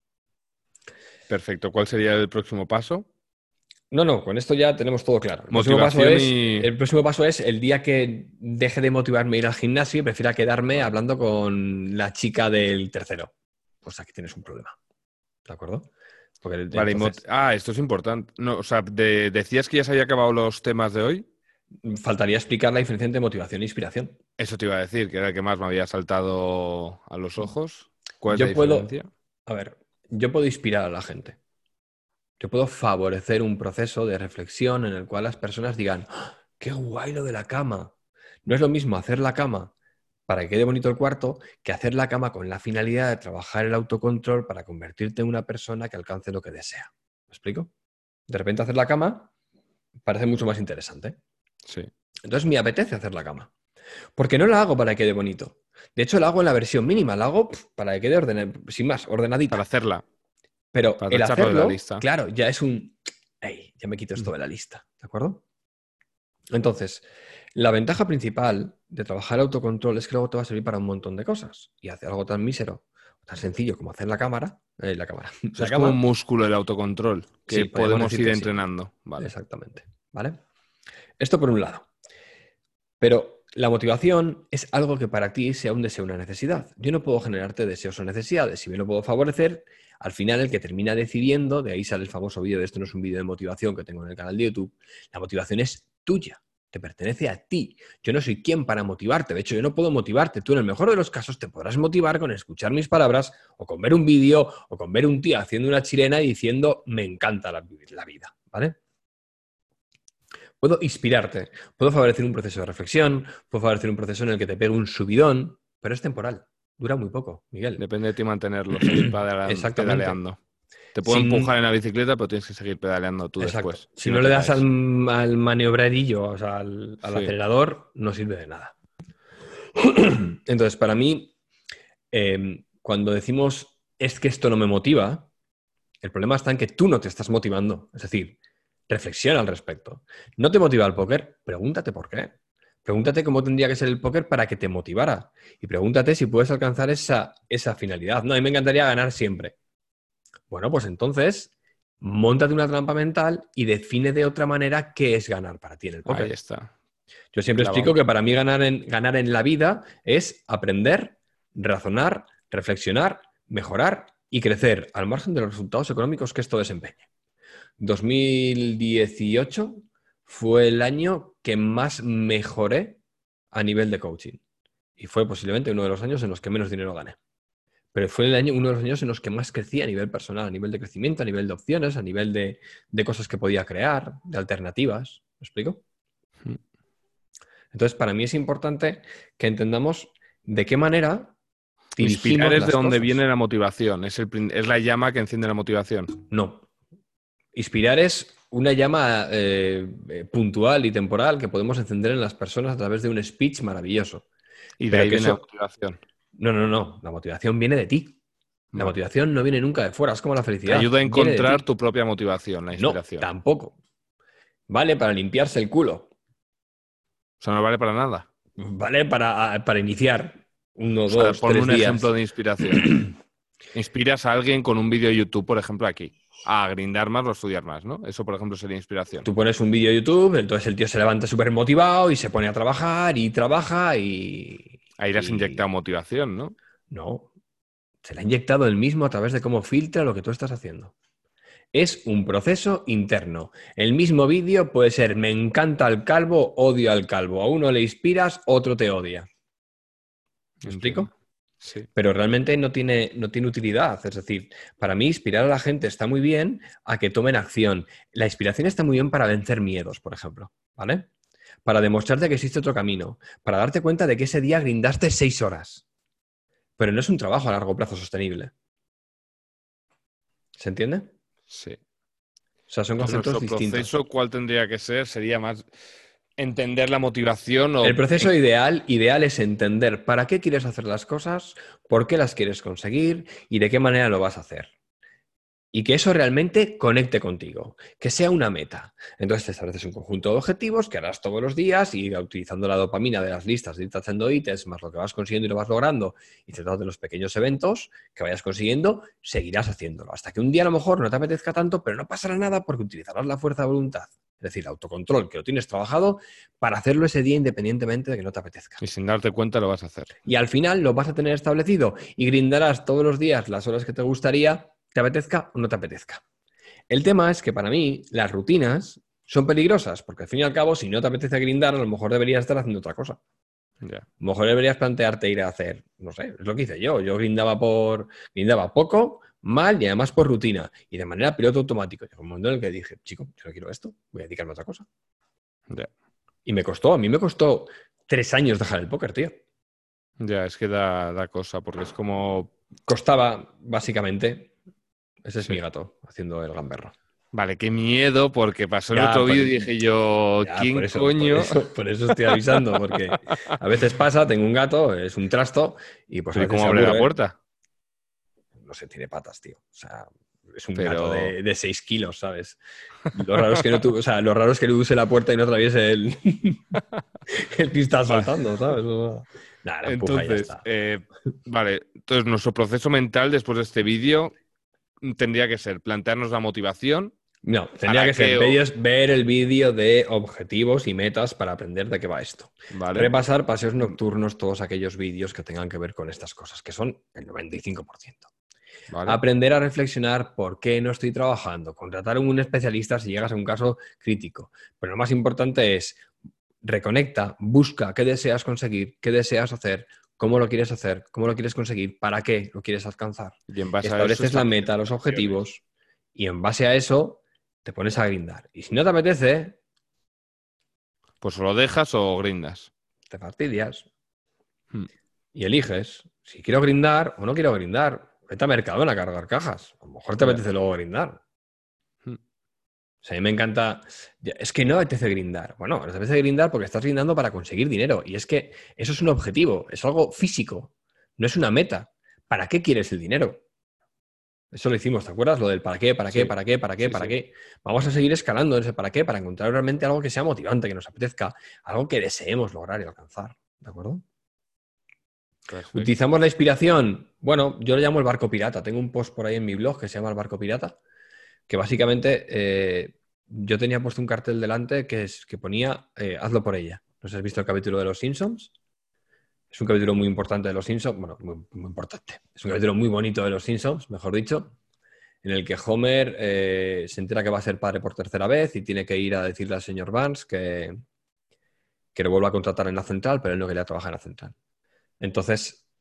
Perfecto. ¿Cuál sería el próximo paso? No, con esto ya tenemos todo claro. Motivación y... El próximo paso es el día que deje de motivarme a ir al gimnasio y prefiera quedarme Vale. hablando con la chica del tercero. Pues aquí tienes un problema. ¿De acuerdo? Porque Vale, entonces esto es importante. No, o sea, decías que ya se había acabado los temas de hoy. faltaría explicar la diferencia entre motivación e inspiración. Eso te iba a decir, que era el que más me había saltado a los ojos. ¿Cuál es la Yo puedo, diferencia? a ver, yo puedo inspirar a la gente. Yo puedo favorecer un proceso de reflexión en el cual las personas digan, ¡ah, qué guay lo de la cama! No es lo mismo hacer la cama para que quede bonito el cuarto que hacer la cama con la finalidad de trabajar el autocontrol para convertirte en una persona que alcance lo que desea. ¿Me explico? De repente hacer la cama parece mucho más interesante. Sí. Entonces me apetece hacer la cama. Porque no la hago para que quede bonito. De hecho, la hago en la versión mínima, la hago para que quede sin más, Para ordenadita. hacerla, Pero para el tacharlo de la hacerlo, lista. claro, ya es un... ¡Ey! Ya me quito esto Mm. de la lista, ¿de acuerdo? Entonces, la ventaja principal de trabajar el autocontrol es que luego te va a servir para un montón de cosas. Y hacer algo tan mísero, tan sencillo como hacer O sea, la es como un cama, músculo el autocontrol que sí, podríamos podemos decir ir que sí. entrenando. Vale. Exactamente. ¿Vale? Esto por un lado. Pero la motivación es algo que para ti sea un deseo o una necesidad. Yo no puedo generarte deseos o necesidades. Si bien lo puedo favorecer, al final el que termina decidiendo, de ahí sale el famoso vídeo, de esto no es un vídeo de motivación que tengo en el canal de YouTube, la motivación es tuya, te pertenece a ti. Yo no soy quien para motivarte. De hecho, yo no puedo motivarte. Tú en el mejor de los casos te podrás motivar con escuchar mis palabras o con ver un vídeo o con ver un tío haciendo una chilena y diciendo me encanta la vida. ¿Vale? Puedo inspirarte, puedo favorecer un proceso de reflexión, puedo favorecer un proceso en el que te pegue un subidón, pero es temporal, dura muy poco, Miguel. Depende de ti mantenerlo, seguir Exactamente. pedaleando. Te puedo empujar en Sin, la bicicleta, pero tienes que seguir pedaleando tú exacto. después, Si si no no le te das caes. al maniobradillo, o sea, al Sí. acelerador, no sirve de nada. Entonces, para mí, cuando decimos es que esto no me motiva, el problema está en que tú no te estás motivando. Es decir, reflexiona al respecto. ¿No te motiva el póker? Pregúntate por qué. Pregúntate cómo tendría que ser el póker para que te motivara. Y pregúntate si puedes alcanzar esa finalidad. No, a mí me encantaría ganar siempre. Bueno, pues entonces, móntate una trampa mental y define de otra manera qué es ganar para ti en el Ahí póker. está, Yo siempre explico clavado. que para mí ganar en la vida es aprender, razonar, reflexionar, mejorar y crecer al margen de los resultados económicos que esto desempeñe. 2018 fue el año que más mejoré a nivel de coaching y fue posiblemente uno de los años en los que menos dinero gané. pero fue uno de los años en los que más crecía a nivel personal, a nivel de crecimiento, a nivel de opciones, a nivel de cosas que podía crear, de alternativas. ¿Me explico? Mm. Entonces, para mí es importante que entendamos de qué manera Inspirar dirigimos es de las donde cosas. viene la motivación, es la llama que enciende la motivación. No. Inspirar es una llama puntual y temporal que podemos encender en las personas a través de un speech maravilloso. Y de Pero ahí que viene la eso... motivación. No. La motivación viene de ti. La Vale. motivación no viene nunca de fuera. Es como la Te felicidad. ayuda a Viene de encontrar ti. tu propia motivación, la No, inspiración. tampoco. Vale para limpiarse el culo. O sea, no vale para nada. Vale para iniciar. O Uno, sea, dos, ponme tres un ejemplo días. de inspiración. Inspiras a alguien con un vídeo de YouTube, por ejemplo, aquí. A grindar más o estudiar más, ¿no? Eso, por ejemplo, sería inspiración. Tú pones un vídeo de YouTube, entonces el tío se levanta súper motivado y se pone a trabajar y trabaja Ahí le has inyectado motivación, ¿no? No, se le ha inyectado el mismo a través de cómo filtra lo que tú estás haciendo. Es un proceso interno. El mismo vídeo puede ser me encanta el calvo, odio al calvo. A uno le inspiras, otro te odia. ¿Me Entiendo. explico? Sí. Pero realmente no tiene utilidad. Es decir, para mí inspirar a la gente está muy bien a que tomen acción. La inspiración está muy bien para vencer miedos, por ejemplo, ¿vale? Para demostrarte que existe otro camino, para darte cuenta de que ese día grindaste 6 horas. Pero no es un trabajo a largo plazo sostenible. ¿Se entiende? Sí. O sea, son Entonces, conceptos nuestro distintos. proceso, ¿cuál tendría que ser? Sería más entender la motivación El o... proceso ideal es entender para qué quieres hacer las cosas, por qué las quieres conseguir y de qué manera lo vas a hacer. Y que eso realmente conecte contigo, que sea una meta. Entonces te estableces un conjunto de objetivos que harás todos los días y utilizando la dopamina de las listas de irte haciendo ítems, más lo que vas consiguiendo y lo vas logrando, y tratando de los pequeños eventos que vayas consiguiendo, seguirás haciéndolo. Hasta que un día a lo mejor no te apetezca tanto, pero no pasará nada porque utilizarás la fuerza de voluntad. Es decir, el autocontrol que lo tienes trabajado para hacerlo ese día independientemente de que no te apetezca. Y sin darte cuenta lo vas a hacer. Y al final lo vas a tener establecido y grindarás todos los días las horas que te gustaría, te apetezca o no te apetezca. El tema es que para mí las rutinas son peligrosas, porque al fin y al cabo, si no te apetece grindar, a lo mejor deberías estar haciendo otra cosa. Ya. A lo mejor deberías plantearte ir a hacer, no sé, es lo que hice yo. Yo grindaba poco, mal y además por rutina y de manera piloto automático. Llegó un momento en el que dije, chico, yo no quiero esto, voy a dedicarme a otra cosa. Ya. Y a mí me costó 3 años dejar el póker, tío. Ya, es que da cosa, porque es como... Costaba, básicamente, ese es Sí. mi gato haciendo el gamberro. Vale, qué miedo, porque pasó en Ya, otro vídeo y dije yo, ¿quién coño? por eso estoy avisando, porque a veces pasa, tengo un gato, es un trasto, y pues a ¿Pero y veces cómo se abre la aburre. puerta? No sé, tiene patas, tío. O sea, es un gato Pero... de 6 kilos, ¿sabes? Lo raro es que o sea, lo raro es que le use la puerta y no atraviese el que está Vale. saltando, ¿sabes? Nada, la empuja y ya Entonces, está. vale, entonces nuestro proceso mental después de este vídeo tendría que ser plantearnos la motivación, No, tendría para que ser qué, ver el vídeo de objetivos y metas para aprender de qué va esto. ¿vale? Repasar paseos nocturnos, todos aquellos vídeos que tengan que ver con estas cosas, que son el 95%. ¿Vale? Aprender a reflexionar por qué no estoy trabajando, contratar a un especialista si llegas a un caso crítico. Pero lo más importante es reconecta, busca qué deseas conseguir, qué deseas hacer, cómo lo quieres conseguir, para qué lo quieres alcanzar. Y en base a eso Estableces la establecer meta, los acciones. objetivos y en base a eso te pones a grindar. Y si no te apetece, Pues o lo dejas o grindas. te fastidias Hmm. y eliges si quiero grindar o no quiero grindar. Vete a Mercadona a cargar cajas. A lo mejor te Ya. apetece luego grindar. Hmm. O sea, a mí me encanta. Es que no apetece grindar. Bueno, no te apetece grindar porque estás grindando para conseguir dinero. Y es que eso es un objetivo, es algo físico, no es una meta. ¿Para qué quieres el dinero? Eso lo hicimos, ¿te acuerdas? Lo del para qué, para qué, Sí, para qué, para qué, sí, para sí. qué. Vamos a seguir escalando ese para qué, para encontrar realmente algo que sea motivante, que nos apetezca, algo que deseemos lograr y alcanzar. ¿De acuerdo? Perfecto. ¿Utilizamos la inspiración? Bueno, yo lo llamo el barco pirata. Tengo un post por ahí en mi blog que se llama El barco pirata, que básicamente yo tenía puesto un cartel delante que ponía hazlo por ella. ¿No sé si has visto el capítulo de Los Simpsons? Es un capítulo muy importante de Los Simpsons. Bueno, muy importante. Es un capítulo muy bonito de Los Simpsons, mejor dicho, en el que Homer se entera que va a ser padre por tercera vez y tiene que ir a decirle al señor Barnes que lo vuelva a contratar en la central, pero él no quería trabajar en la central. Entonces,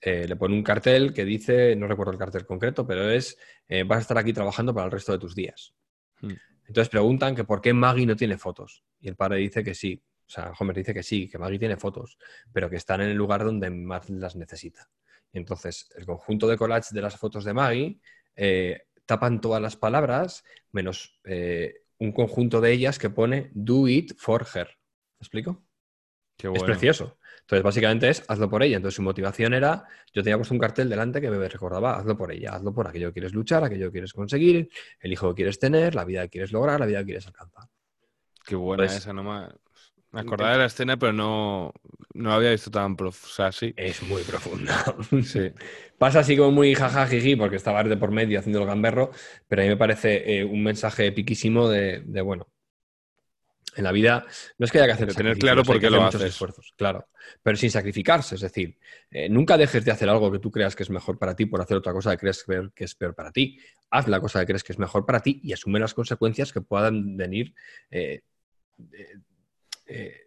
le pone un cartel que dice, no recuerdo el cartel concreto, pero es, vas a estar aquí trabajando para el resto de tus días. Mm. Entonces preguntan que por qué Maggie no tiene fotos. Y el padre dice que sí. O sea, Homer dice que sí, que Maggie tiene fotos, pero que están en el lugar donde más las necesita. Y entonces el conjunto de collage de las fotos de Maggie tapan todas las palabras, menos un conjunto de ellas que pone Do it for her. ¿Me explico? Qué Es bueno. precioso. Entonces, básicamente es hazlo por ella. Entonces, su motivación era, yo tenía puesto un cartel delante que me recordaba, hazlo por ella, hazlo por aquello que quieres luchar, aquello que quieres conseguir, el hijo que quieres tener, la vida que quieres lograr, la vida que quieres alcanzar. Qué buena Entonces, esa, no me acordaba de la escena, pero no la había visto tan prof. O sea, sí. es muy profunda. Sí. Pasa así como muy jajajiji porque estaba de por medio haciendo el gamberro, pero a mí me parece un mensaje epiquísimo de, bueno, en la vida no es que haya que hacer De tener claro sacrificios, hay por que qué hacer lo muchos haces. esfuerzos, claro, pero sin sacrificarse. Es decir, nunca dejes de hacer algo que tú creas que es mejor para ti por hacer otra cosa que crees que es peor para ti. Haz la cosa que crees que es mejor para ti y asume las consecuencias que puedan venir eh, eh, eh,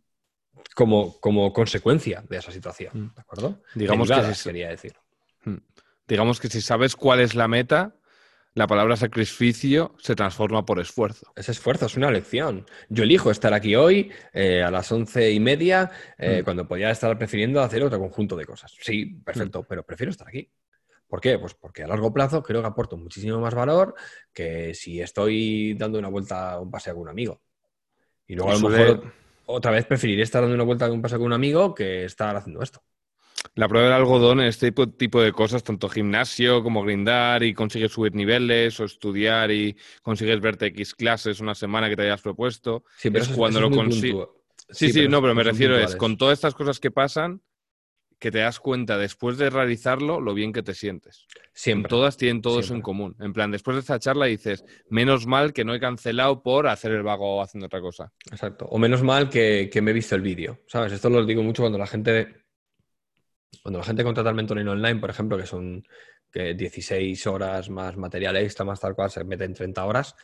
como consecuencia de esa situación. Mm. ¿De acuerdo? Digamos que Derivadas, si, quería decir. mm. Digamos que si sabes cuál es la meta, la palabra sacrificio se transforma por esfuerzo. Ese esfuerzo es una lección. Yo elijo estar aquí hoy a las 11:30 Mm, cuando podría estar prefiriendo hacer otro conjunto de cosas. Sí, mm. perfecto, pero prefiero estar aquí. ¿Por qué? Pues porque a largo plazo creo que aporto muchísimo más valor que si estoy dando una vuelta a un paseo con un amigo. Y luego Y a lo suele, mejor otra vez preferiré estar dando una vuelta a un paseo con un amigo que estar haciendo esto. la prueba del algodón en este tipo de cosas, tanto gimnasio como grindar y consigues subir niveles o estudiar y consigues verte X clases una semana que te hayas propuesto, Sí, pero es cuando eso es lo muy consigues. puntual. Sí, Sí, sí, pero no, pero me son refiero es con puntuales. todas estas cosas que pasan, que te das cuenta después de realizarlo lo bien que te sientes. En Siempre, todas tienen todo eso en siempre. común. En plan, después de esta charla dices, menos mal que no he cancelado por hacer el vago haciendo otra cosa. Exacto. O menos mal que me he visto el vídeo, ¿sabes? Esto lo digo mucho cuando la gente contrata el mentoring online, por ejemplo, que son 16 horas más material extra, más tal cual, se mete en 30 horas.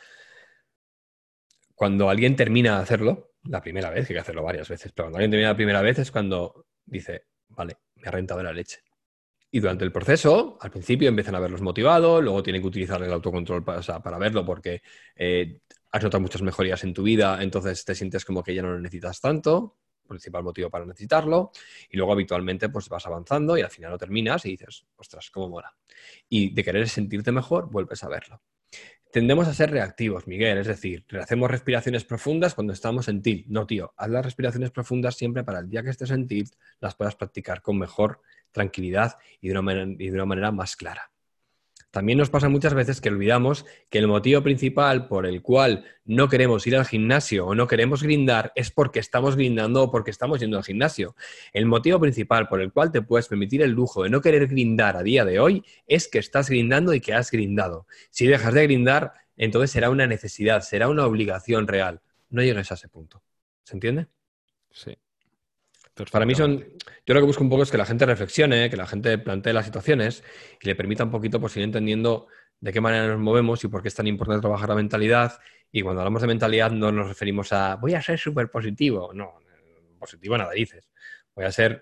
Cuando alguien termina de hacerlo, la primera vez, que hay que hacerlo varias veces, pero cuando alguien termina la primera vez es cuando dice, vale, me ha rentado la leche. Y durante el proceso, al principio empiezan a verlos motivados, luego tienen que utilizar el autocontrol para, o sea, para verlo porque has notado muchas mejorías en tu vida, entonces te sientes como que ya no lo necesitas tanto, principal motivo para necesitarlo, y luego habitualmente pues vas avanzando y al final lo terminas y dices, ostras, cómo mola. Y de querer sentirte mejor, vuelves a verlo. Tendemos a ser reactivos, Miguel, es decir, hacemos respiraciones profundas cuando estamos en tilt. No, tío, haz las respiraciones profundas siempre para el día que estés en tilt, las puedas practicar con mejor tranquilidad y de una manera más clara. También nos pasa muchas veces que olvidamos que el motivo principal por el cual no queremos ir al gimnasio o no queremos grindar es porque estamos grindando o porque estamos yendo al gimnasio. El motivo principal por el cual te puedes permitir el lujo de no querer grindar a día de hoy es que estás grindando y que has grindado. Si dejas de grindar, entonces será una necesidad, será una obligación real. No llegues a ese punto. ¿Se entiende? Sí, Para mí perfectamente. yo lo que busco un poco es que la gente reflexione, que la gente plantee las situaciones y le permita un poquito pues ir entendiendo de qué manera nos movemos y por qué es tan importante trabajar la mentalidad. Y cuando hablamos de mentalidad no nos referimos a voy a ser súper positivo. No, positivo nada dices. Voy a ser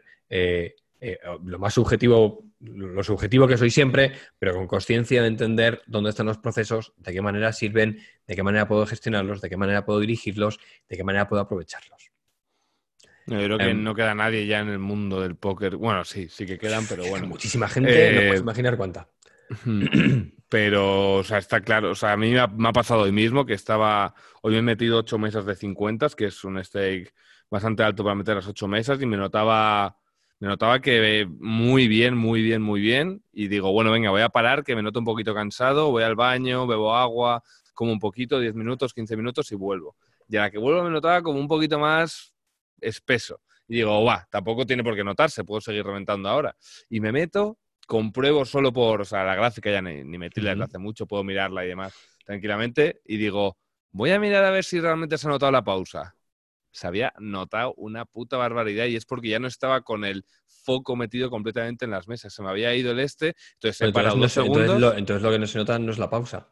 lo más subjetivo, lo subjetivo que soy siempre, pero con conciencia de entender dónde están los procesos, de qué manera sirven, de qué manera puedo gestionarlos, de qué manera puedo dirigirlos, de qué manera puedo aprovecharlos. No, yo creo que Em, no queda nadie ya en el mundo del póker. Bueno, sí, sí que quedan, pero bueno. Muchísima gente, no puedes Eh, imaginar cuánta. pero, o sea, está claro. O sea, a mí me ha pasado hoy mismo que hoy me he metido 8 mesas de 50, que es un stake bastante alto para meter las 8 mesas, y me notaba que muy bien, muy bien, muy bien. Y digo, bueno, venga, voy a parar, que me noto un poquito cansado, voy al baño, bebo agua, como un poquito, 10 minutos, 15 minutos y vuelvo. Y a la que vuelvo me notaba como un poquito más espeso. Y digo, va, tampoco tiene por qué notarse, puedo seguir reventando ahora. Y me meto, compruebo solo o sea, la gráfica ya ni metí desde Ujú. hace mucho, puedo mirarla y demás tranquilamente. Y digo, voy a mirar a ver si realmente se ha notado la pausa. Se había notado una puta barbaridad y es porque ya no estaba con el foco metido completamente en las mesas. Se me había ido el entonces he Pero entonces, parado no 2 segundos entonces lo que no se nota no es la pausa.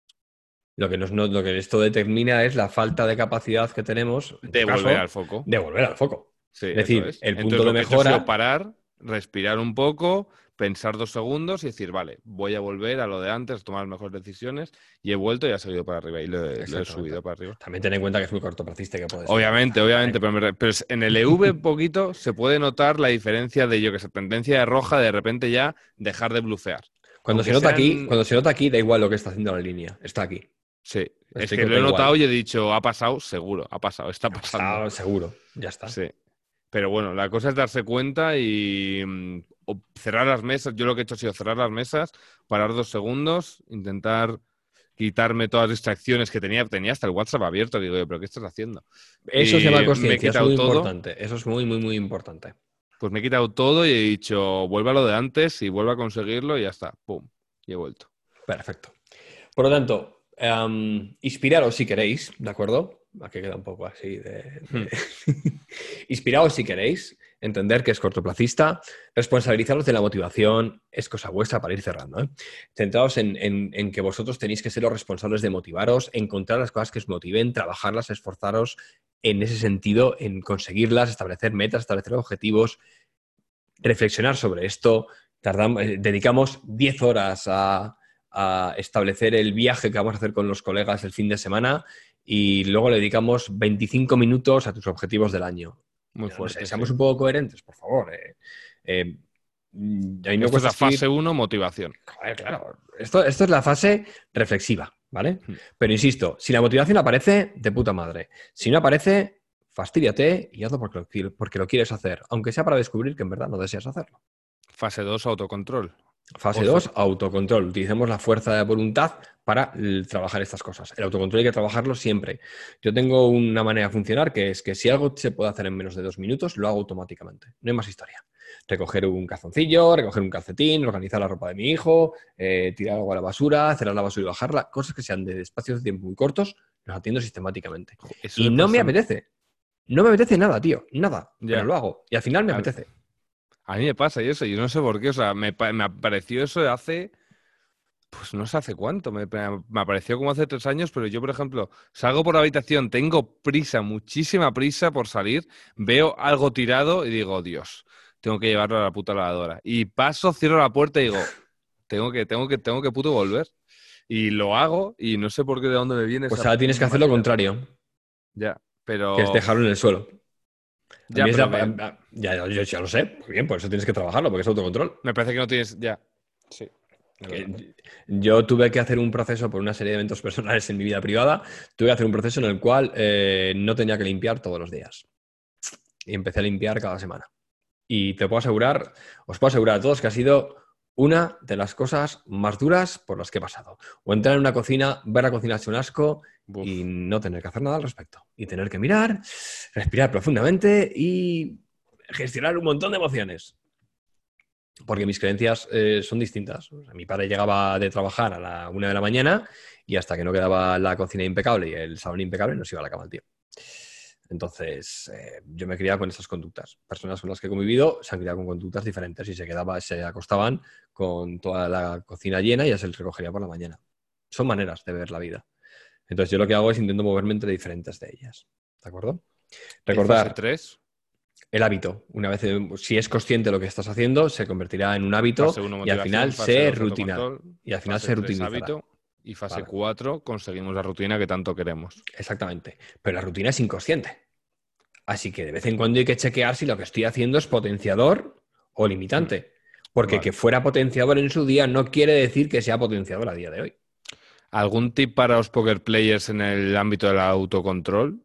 Lo que esto determina es la falta de capacidad que tenemos, en tu de volver al caso, foco. de volver al foco. Sí, Es eso decir, es. el punto Entonces de lo que he hecho ha sido mejora, parar. respirar un poco, pensar 2 segundos y decir, vale, voy a volver a lo de antes, tomar mejores decisiones, y he vuelto y ha salido para arriba y lo he subido para arriba. También ten en cuenta que es muy cortoplacista y que puede ser. Obviamente, pero en el EV poquito se puede notar la diferencia de, yo que sé, tendencia de roja, de repente ya dejar de blufear. Cuando se nota aquí, da igual lo que está haciendo la línea, está aquí. Sí, es que lo he notado y he dicho, ha pasado, seguro, ha pasado, está pasando. Ha pasado, seguro, ya está. Sí. Pero bueno, la cosa es darse cuenta y cerrar las mesas. Yo lo que he hecho ha sido cerrar las mesas, parar 2 segundos, intentar quitarme todas las distracciones que tenía. Tenía hasta el WhatsApp abierto. Digo, pero ¿qué estás haciendo? Eso se llama conciencia, es muy todo. importante. Eso es muy, muy, muy importante. Pues me he quitado todo y he dicho, vuelva a lo de antes y vuelva a conseguirlo y ya está. ¡Pum! Y he vuelto. Perfecto. Por lo tanto, inspiraros si queréis, ¿de acuerdo? Aquí queda un poco así Inspiraos si queréis, entender que es cortoplacista, responsabilizaros de la motivación, es cosa vuestra para ir cerrando, ¿eh? Centraos en que vosotros tenéis que ser los responsables de motivaros, encontrar las cosas que os motiven, trabajarlas, esforzaros en ese sentido, en conseguirlas, establecer metas, establecer objetivos, reflexionar sobre esto. Dedicamos 10 horas a establecer el viaje que vamos a hacer con los colegas el fin de semana y luego le dedicamos 25 minutos a tus objetivos del año. Muy fuerte. No sé, seamos un poco coherentes, por favor. Esto es la fase 1, motivación. Claro. Esto es la fase reflexiva, ¿vale? Pero insisto, si la motivación aparece, de puta madre. Si no aparece, fastídiate y hazlo porque lo quieres hacer, aunque sea para descubrir que en verdad no deseas hacerlo. Fase 2, autocontrol. Fase 2, autocontrol. Utilicemos la fuerza de voluntad para trabajar estas cosas. El autocontrol hay que trabajarlo siempre. Yo tengo una manera de funcionar que es que si algo se puede hacer en menos de 2 minutos, lo hago automáticamente. No hay más historia. Recoger un calzoncillo, recoger un calcetín, organizar la ropa de mi hijo, tirar algo a la basura, cerrar la basura y bajarla. Cosas que sean de espacios de tiempo muy cortos, los atiendo sistemáticamente. Y no me apetece. No me apetece nada, tío. Nada. Ya. Pero lo hago. Y al final me apetece. A mí me pasa y eso, yo no sé por qué, o sea, me apareció eso de hace, pues no sé hace cuánto, me apareció como hace 3 años, pero yo, por ejemplo, salgo por la habitación, tengo prisa, muchísima prisa por salir, veo algo tirado y digo, Dios, tengo que llevarlo a la puta lavadora. Y paso, cierro la puerta y digo, tengo que puto volver. Y lo hago y no sé por qué de dónde me viene. Pues ahora tienes que hacer lo contrario. Ya, pero... Que es dejarlo en el suelo. Ya, yo ya lo sé. Muy bien, por eso tienes que trabajarlo, porque es autocontrol. Me parece que no tienes... Ya. Sí. Yo tuve que hacer un proceso por una serie de eventos personales en mi vida privada. Tuve que hacer un proceso en el cual no tenía que limpiar todos los días. Y empecé a limpiar cada semana. Y os puedo asegurar a todos que ha sido una de las cosas más duras por las que he pasado. O entrar en una cocina, ver la cocina hecho un asco y no tener que hacer nada al respecto. Y tener que mirar, respirar profundamente y gestionar un montón de emociones. Porque mis creencias son distintas. O sea, mi padre llegaba de trabajar a la 1 de la mañana y hasta que no quedaba la cocina impecable y el salón impecable no se iba a la cama el tío. Entonces, yo me criaba con esas conductas. Personas con las que he convivido se han criado con conductas diferentes y se acostaban con toda la cocina llena y ya se les recogería por la mañana. Son maneras de ver la vida. Entonces, yo lo que hago es intento moverme entre diferentes de ellas. ¿De acuerdo? Recordar. Fase 3. El hábito. Una vez, si es consciente de lo que estás haciendo, se convertirá en un hábito y al final se rutinará. Y al final se rutinizará. Y fase 4, conseguimos la rutina que tanto queremos. Exactamente. Pero la rutina es inconsciente. Así que de vez en cuando hay que chequear si lo que estoy haciendo es potenciador o limitante. Porque que fuera potenciador en su día no quiere decir que sea potenciador a día de hoy. ¿Algún tip para los poker players en el ámbito del autocontrol?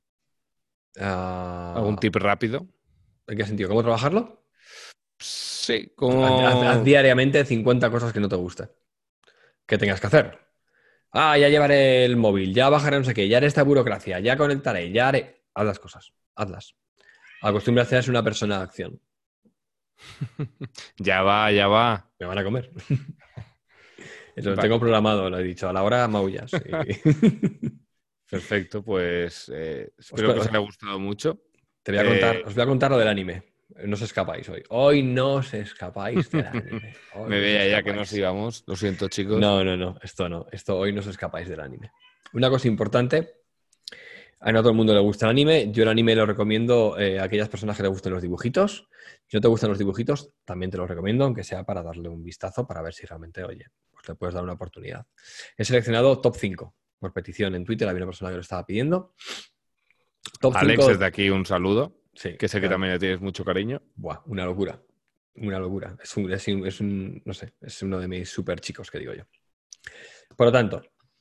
¿Algún tip rápido? ¿En qué sentido? ¿Cómo trabajarlo? Sí, haz diariamente 50 cosas que no te gusten. Que tengas que hacer. Ya llevaré el móvil, ya bajaré no sé qué, ya haré esta burocracia, ya conectaré, ya haré... Haz las cosas, hazlas. Acostúmbrate a ser una persona de acción. Ya va. Me van a comer. Lo tengo programado, lo he dicho. A la hora maullas. Perfecto, pues espero que os haya gustado mucho. Os voy a contar lo del anime. No os escapáis hoy. Hoy no os escapáis del anime. Me veía ya que nos íbamos. Lo siento, chicos. No. Esto no. Esto hoy no os escapáis del anime. Una cosa importante. A no todo el mundo le gusta el anime. Yo el anime lo recomiendo a aquellas personas que les gusten los dibujitos. Si no te gustan los dibujitos, también te los recomiendo, aunque sea para darle un vistazo para ver si realmente, oye, pues le puedes dar una oportunidad. He seleccionado top 5 por petición en Twitter. Había una persona que lo estaba pidiendo. Top Alex, 5. desde aquí un saludo, Sí, que sé que claro. también le tienes mucho cariño. Buah, una locura. Una locura. No sé, es uno de mis super chicos, que digo yo. Por lo tanto,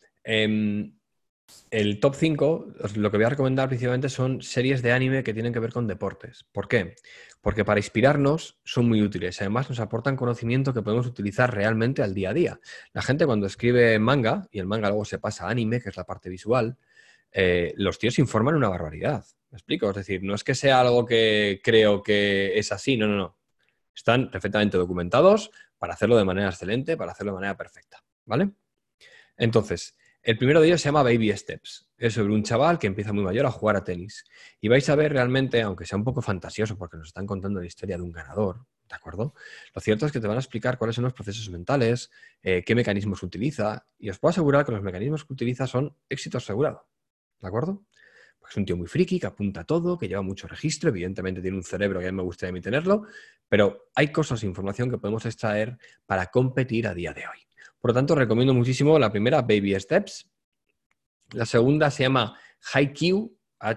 el top 5, lo que voy a recomendar principalmente son series de anime que tienen que ver con deportes. ¿Por qué? Porque para inspirarnos son muy útiles. Además, nos aportan conocimiento que podemos utilizar realmente al día a día. La gente cuando escribe manga, y el manga luego se pasa a anime, que es la parte visual, los tíos informan una barbaridad. ¿Me explico? Es decir, no es que sea algo que creo que es así, no, no, no. Están perfectamente documentados para hacerlo de manera excelente, para hacerlo de manera perfecta. ¿Vale? Entonces, el primero de ellos se llama Baby Steps. Es sobre un chaval que empieza muy mayor a jugar a tenis. Y vais a ver realmente, aunque sea un poco fantasioso, porque nos están contando la historia de un ganador, ¿de acuerdo? Lo cierto es que te van a explicar cuáles son los procesos mentales, qué mecanismos utiliza, y os puedo asegurar que los mecanismos que utiliza son éxito asegurado, ¿de acuerdo? Porque es un tío muy friki, que apunta todo, que lleva mucho registro, evidentemente tiene un cerebro que a mí me gustaría a mí tenerlo, pero hay cosas e información que podemos extraer para competir a día de hoy. Por lo tanto, recomiendo muchísimo la primera, Baby Steps. La segunda se llama Haikyuu,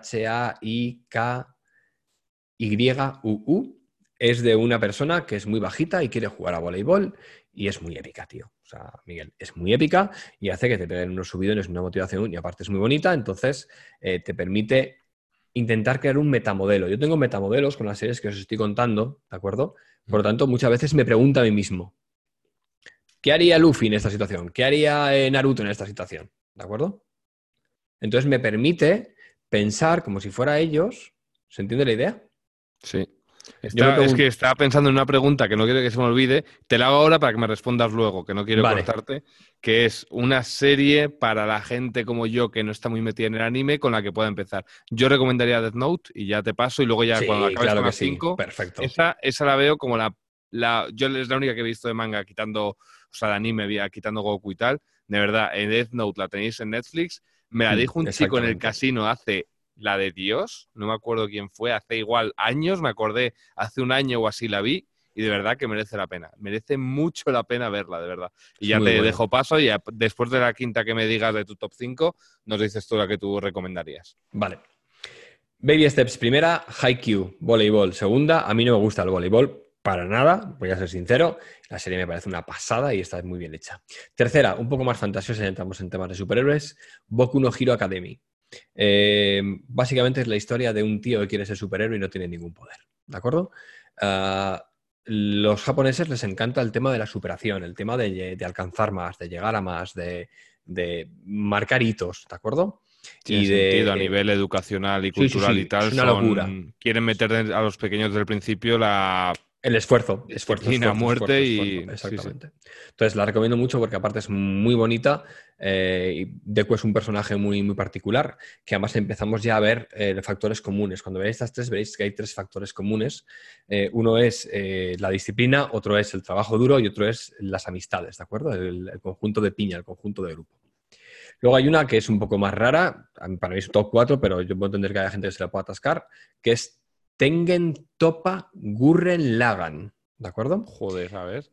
Haikyuu. Es de una persona que es muy bajita y quiere jugar a voleibol y es muy épica, tío. O sea, Miguel, es muy épica y hace que te peguen unos subidones, una motivación y aparte es muy bonita, entonces te permite intentar crear un metamodelo. Yo tengo metamodelos con las series que os estoy contando, ¿de acuerdo? Por lo tanto, muchas veces me pregunto a mí mismo, ¿qué haría Luffy en esta situación? ¿Qué haría Naruto en esta situación? ¿De acuerdo? Entonces me permite pensar como si fuera ellos. ¿Se entiende la idea? Sí. Yo me Es que pregunto... estaba pensando en una pregunta que no quiero que se me olvide. Te la hago ahora para que me respondas luego, que no quiero Vale, cortarte. Que es una serie para la gente como yo que no está muy metida en el anime con la que pueda empezar. Yo recomendaría Death Note y ya te paso. Y luego ya cuando sí, acabes claro con que las sí, 5, perfecto. esa la veo como yo es la única que he visto de manga quitando, o sea, de anime, quitando Goku y tal. De verdad, en Death Note la tenéis en Netflix. Me la dijo un chico en el Exactamente. casino hace la de Dios, no me acuerdo quién fue, hace igual años, me acordé, hace un año o así la vi, y de verdad que merece la pena. Merece mucho la pena verla, de verdad. Y Es ya muy te buena. dejo paso y después de la quinta que me digas de tu top 5, nos dices tú la que tú recomendarías. Vale. Baby Steps primera, Haikyuu, voleibol. Segunda, a mí no me gusta el voleibol para nada, voy a ser sincero. La serie me parece una pasada y está muy bien hecha. Tercera, un poco más fantasiosa, ya entramos en temas de superhéroes, Boku no Hero Academy. Básicamente es la historia de un tío que quiere ser superhéroe y no tiene ningún poder, ¿de acuerdo? Los japoneses les encanta el tema de la superación, el tema de alcanzar más, de llegar a más, de marcar hitos, ¿de acuerdo? Tiene Y sentido a de... nivel educacional y Sí, sí, cultural y sí, es tal, una locura. quieren meter a los pequeños desde el principio la El esfuerzo, esfuerzo, disciplina a esfuerzo, muerte esfuerzo, esfuerzo, y sí, sí. exactamente. Entonces la recomiendo mucho porque aparte es muy bonita. Y Deku es un personaje muy, muy particular que además empezamos ya a ver factores comunes. Cuando veáis estas tres veréis que hay tres factores comunes. Uno es la disciplina, otro es el trabajo duro y otro es las amistades, ¿de acuerdo? El conjunto de piña, el conjunto de grupo. Luego hay una que es un poco más rara, para mí es un top 4, pero yo puedo entender que haya gente que se la pueda atascar, que es Tengen Toppa Gurren Lagann, ¿de acuerdo? Joder, a ver.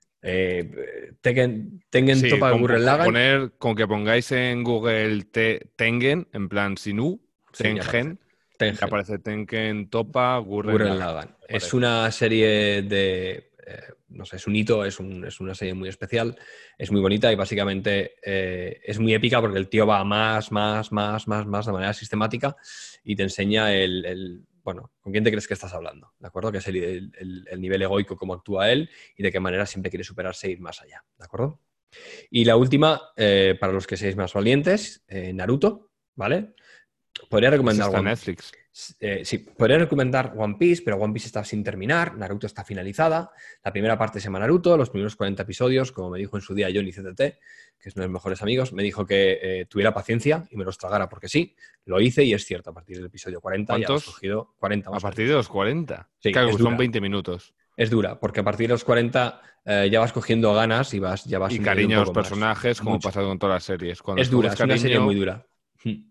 Tengen Sí, Toppa Gurren Lagann, con que pongáis en Google Tengen, en plan Sinú, sí, ya aparece. Tengen, ya Tengen aparece Tengen, Topa, Gurren Gurren Lagann. Lagann. Me Es parece. una serie de, no sé, es un hito, es una serie muy especial, es muy bonita y básicamente es muy épica porque el tío va a más de manera sistemática y te enseña bueno, ¿con quién te crees que estás hablando? ¿De acuerdo? Que es el nivel egoico, cómo actúa él y de qué manera siempre quiere superarse e ir más allá. ¿De acuerdo? Y la última, para los que seáis más valientes, Naruto, ¿vale? Podría Ese recomendar está en Netflix. Sí, podría recomendar One Piece, pero One Piece está sin terminar, Naruto está finalizada. La primera parte se llama Naruto, los primeros 40 episodios, como me dijo en su día Johnny CTT, que es uno de mis mejores amigos, me dijo que tuviera paciencia y me los tragara porque sí, lo hice y es cierto, a partir del episodio 40 ya vas ¿Cuántos? cogido 40 A más o partir de menos. los 40. Sí, Claro, son 20 minutos. es dura, porque a partir de los 40 ya vas cogiendo ganas y ya vas Y entendiendo un cariño a los poco más. personajes, como Mucho. pasa con todas las series. Cuando Es les dura, coges es una serie muy cariño, dura.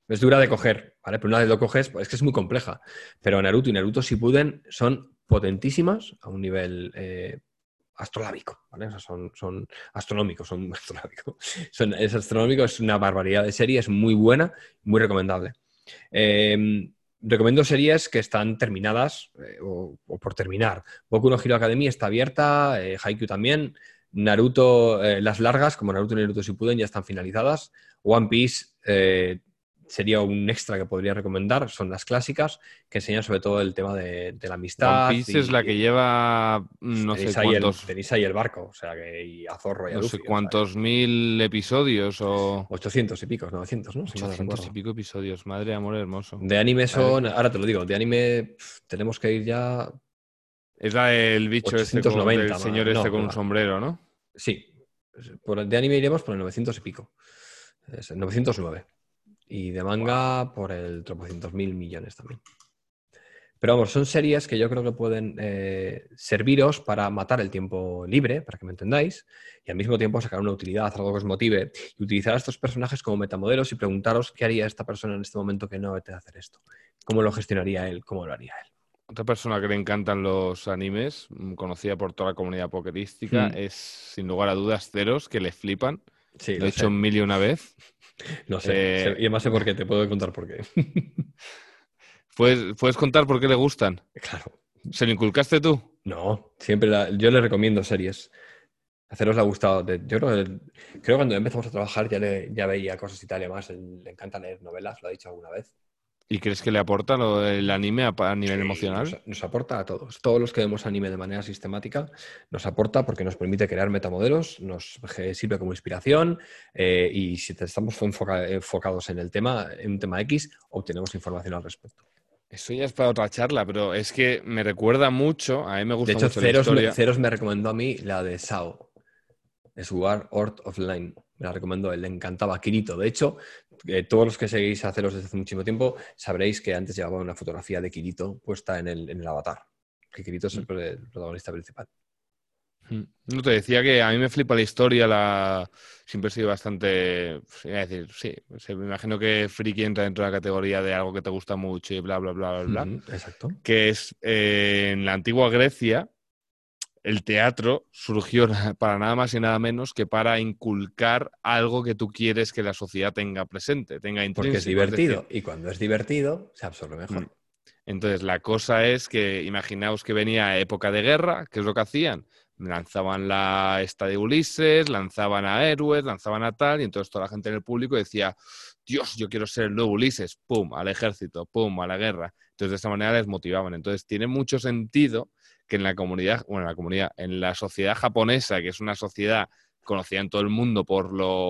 Es dura de coger, ¿vale? Pero una vez lo coges, pues es que es muy compleja. Pero Naruto y Naruto Shippuden son potentísimas a un nivel astrolábico, ¿vale? O sea, son astronómicos, son astronómicos. Es astronómico, es una barbaridad de serie, es muy buena, muy recomendable. Recomiendo series que están terminadas o por terminar. Boku no Hero Academy está abierta, Haikyuu también. Naruto, las largas, como Naruto y Naruto Shippuden, ya están finalizadas. One Piece sería un extra que podría recomendar. Son las clásicas, que enseñan sobre todo el tema de la One amistad. Piece es la que lleva no sé cuántos, Tenéis ahí el barco, o sea, y a Zorro y a no sé Luffy. O sea, cuántos mil episodios o 800 y pico, 900, ¿no? Si mal no 800 y recuerdo. pico episodios. Madre de amor hermoso. De anime Madre- son, ahora te lo digo, de anime tenemos que ir ya Es la del bicho este, del 890, señor este no, con que un va. sombrero, ¿no? Sí, de anime iremos por el 900 y pico, es el 909. Y de Wow. manga por el tropocientos mil millones también. Pero vamos, son series que yo creo que pueden serviros para matar el tiempo libre, para que me entendáis, y al mismo tiempo sacar una utilidad, algo que os motive, y utilizar a estos personajes como metamodelos y preguntaros qué haría esta persona en este momento que no vete a hacer esto. ¿Cómo lo gestionaría él? ¿Cómo lo haría él? Otra persona que le encantan los animes, conocida por toda la comunidad pokerística, Hmm, es sin lugar a dudas Ceros, que le flipan. sí, Lo he lo hecho sé. mil y una vez. Lo sé. Eh, Y además sé por qué, te puedo contar por qué. ¿puedes contar por qué le gustan? Claro. ¿Se lo inculcaste tú? No, siempre yo le recomiendo series. A Ceros le ha gustado. Yo creo que cuando empezamos a trabajar ya veía cosas y tal y además. Le encanta leer novelas, lo ha dicho alguna vez. ¿Y crees que le aporta el anime a nivel Sí, emocional? nos aporta a todos. Todos los que vemos anime de manera sistemática nos aporta porque nos permite crear metamodelos, nos sirve como inspiración y si estamos enfocados en el tema, en un tema X, obtenemos información al respecto. Eso ya es para otra charla, pero es que me recuerda mucho, a mí me De gusta hecho, mucho la historia. Ceros me recomendó a mí la de Sao, Sword Art of Line. Me la recomendó él, le encantaba Kirito. De hecho, todos los que seguís a Ceros desde hace muchísimo tiempo sabréis que antes llevaba una fotografía de Kirito puesta en el avatar. Que Kirito es el protagonista principal. No te decía que a mí me flipa la historia, siempre he sido bastante, iba a decir, sí, me imagino que friki entra dentro de la categoría de algo que te gusta mucho y bla, bla, bla, bla, bla, Exacto. que es en la antigua Grecia, el teatro surgió para nada más y nada menos que para inculcar algo que tú quieres que la sociedad tenga presente, tenga Porque es intrínseco, es decir, divertido y cuando es divertido se absorbe mm, mejor. entonces, la cosa es que imaginaos que venía época de guerra, ¿qué es lo que hacían? Lanzaban la esta de Ulises, lanzaban a héroes, lanzaban a tal, y entonces toda la gente en el público decía, Dios, yo quiero ser el nuevo Ulises, pum, al ejército, pum, a la guerra. Entonces, de esta manera les motivaban. Entonces, tiene mucho sentido que en la comunidad, en la sociedad japonesa, que es una sociedad conocida en todo el mundo por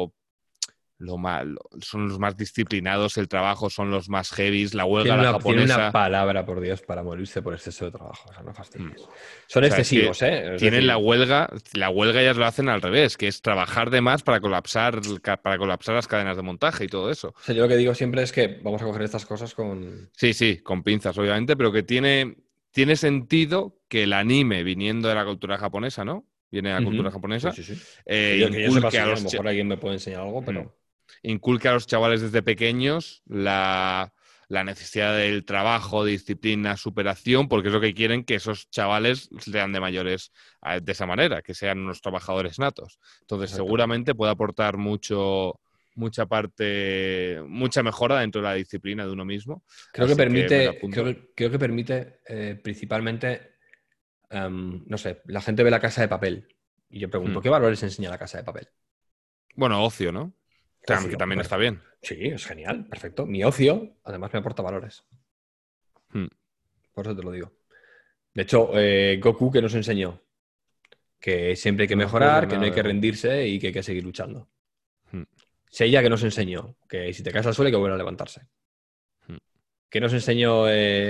son los más disciplinados, el trabajo son los más heavies, la huelga, la Tiene una japonesa. palabra, por Dios, para morirse por exceso de trabajo. O sea, no Mm. fastidies. Son O sea, es que excesivos, ¿eh? Es tienen decir, la huelga ellas lo hacen al revés, que es trabajar de más para colapsar las cadenas de montaje y todo eso. o sea, yo lo que digo siempre es que vamos a coger estas cosas con... Sí, sí, con pinzas, obviamente, pero que tiene sentido que el anime, viniendo de la cultura japonesa, ¿no? Viene de la cultura Ujú. Sí, japonesa, sí, sí. Que yo sepa, inculque a sí, a lo los, mejor alguien me puede enseñar algo, Mm. pero... Inculca a los chavales desde pequeños la necesidad del trabajo, disciplina, superación, porque es lo que quieren que esos chavales sean de mayores de esa manera, que sean unos trabajadores natos. Entonces, Exacto. seguramente puede aportar mucha mejora dentro de la disciplina de uno mismo. Creo que Así que me lo permite, apunto. creo que permite principalmente, no sé, la gente ve La Casa de Papel y yo pregunto, Hmm. ¿qué valores enseña La Casa de Papel? Bueno, ocio, ¿no? Que Ocio. también está bien. Sí, es genial, perfecto. Mi ocio, además, me aporta valores. Hmm. Por eso te lo digo. De hecho, Goku, que nos enseñó que siempre hay que No me acuerdo mejorar, que no nada hay de que Goku. rendirse y que hay que seguir luchando. Hmm. Seiya, que nos enseñó que si te caes al suelo hay que volver a levantarse. Hmm. Que nos enseñó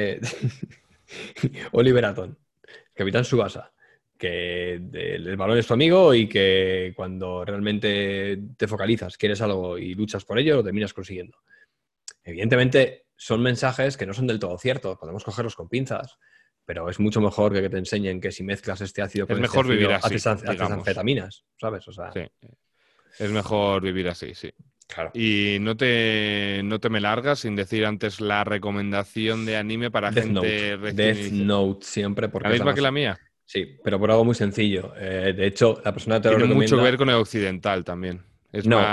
Oliver Atom, Capitán Tsubasa, que el balón es tu amigo y que cuando realmente te focalizas, quieres algo y luchas por ello, lo terminas consiguiendo. Evidentemente, son mensajes que no son del todo ciertos, podemos cogerlos con pinzas, pero es mucho mejor que te enseñen que si mezclas este ácido Es con este mejor vivir ácido, así, haces digamos. anfetaminas, ¿sabes? O sea, Sí, es mejor vivir así, sí. Claro. Y no te me largas sin decir antes la recomendación de anime para gente recién Death iniciada. Note siempre, porque ¿La es la misma que más... la mía? Sí, pero por algo muy sencillo. De hecho, la persona te lo Tiene mucho que ver recomienda... con el occidental también. No,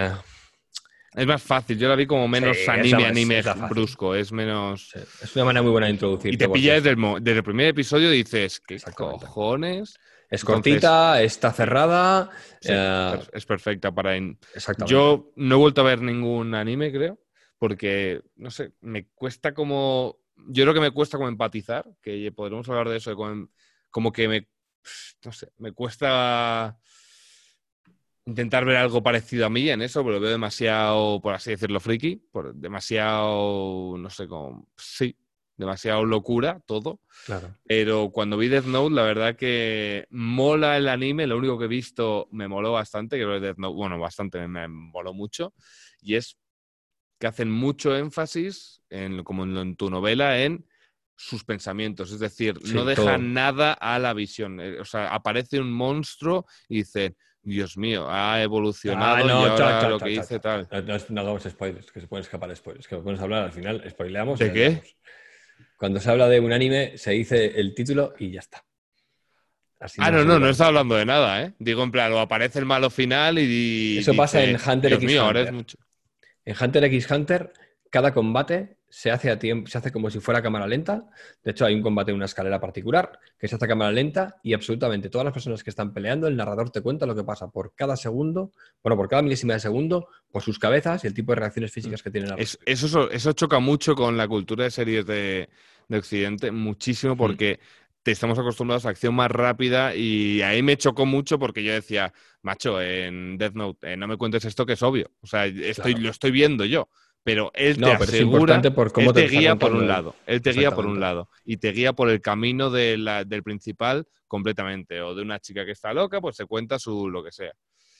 Es más fácil. Yo la vi como sí, menos es la fácil. brusco. Es menos... Sí, es una manera muy buena de Y te introducirte porque pilla es... desde el primer episodio y dices, ¿qué Exactamente. cojones? Es Entonces, cortita, está sí, cerrada. sí, es perfecta para... Exactamente. Yo no he vuelto a ver ningún anime, creo, porque, no sé, me cuesta como... Yo creo que me cuesta como empatizar, que podremos hablar de eso, de como que no sé, me cuesta intentar ver algo parecido a mí en eso, pero lo veo demasiado, por así decirlo, friki, demasiado, no sé, como, sí, demasiado locura todo. Claro. Pero cuando vi Death Note, la verdad que mola el anime, lo único que he visto me moló bastante, que es Death Note, bueno, bastante, me moló mucho, y es que hacen mucho énfasis, como en tu novela, en sus pensamientos, es decir, no Sí, dejan todo. nada a la visión. O sea, aparece un monstruo y dicen, Dios mío, ha Ah, evolucionado y no, ahora lo que dice tal. no hagamos spoilers, que se pueden escapar spoilers. Que podemos hablar al final, spoileamos y ¿De la qué? liamos. Cuando se habla de un anime, se dice el título y ya está. Así Ah, nos no aseguramos. estaba hablando de nada, ¿eh? Digo, en plan, o aparece el malo final y Eso pasa en dice, Hunter Dios x mío, ahora es Hunter. mucho. En Hunter x Hunter, cada combate se hace a tiempo, se hace como si fuera cámara lenta. De hecho, hay un combate en una escalera particular que se hace a cámara lenta y absolutamente todas las personas que están peleando, el narrador te cuenta lo que pasa por cada segundo, bueno, por cada milésima de segundo, por sus cabezas y el tipo de reacciones físicas que tienen al respecto. Eso choca mucho con la cultura de series de Occidente, muchísimo, Hmm, porque te estamos acostumbrados a acción más rápida y ahí me chocó mucho porque yo decía, macho, en Death Note, no me cuentes esto que es obvio. O sea, claro. lo estoy viendo yo, pero él te No, pero es asegura, importante por cómo él te te lo está guía por contando un él. lado, él te guía por un Exactamente. lado y te guía por el camino del principal completamente. O de una chica que está loca, pues se cuenta su lo que sea.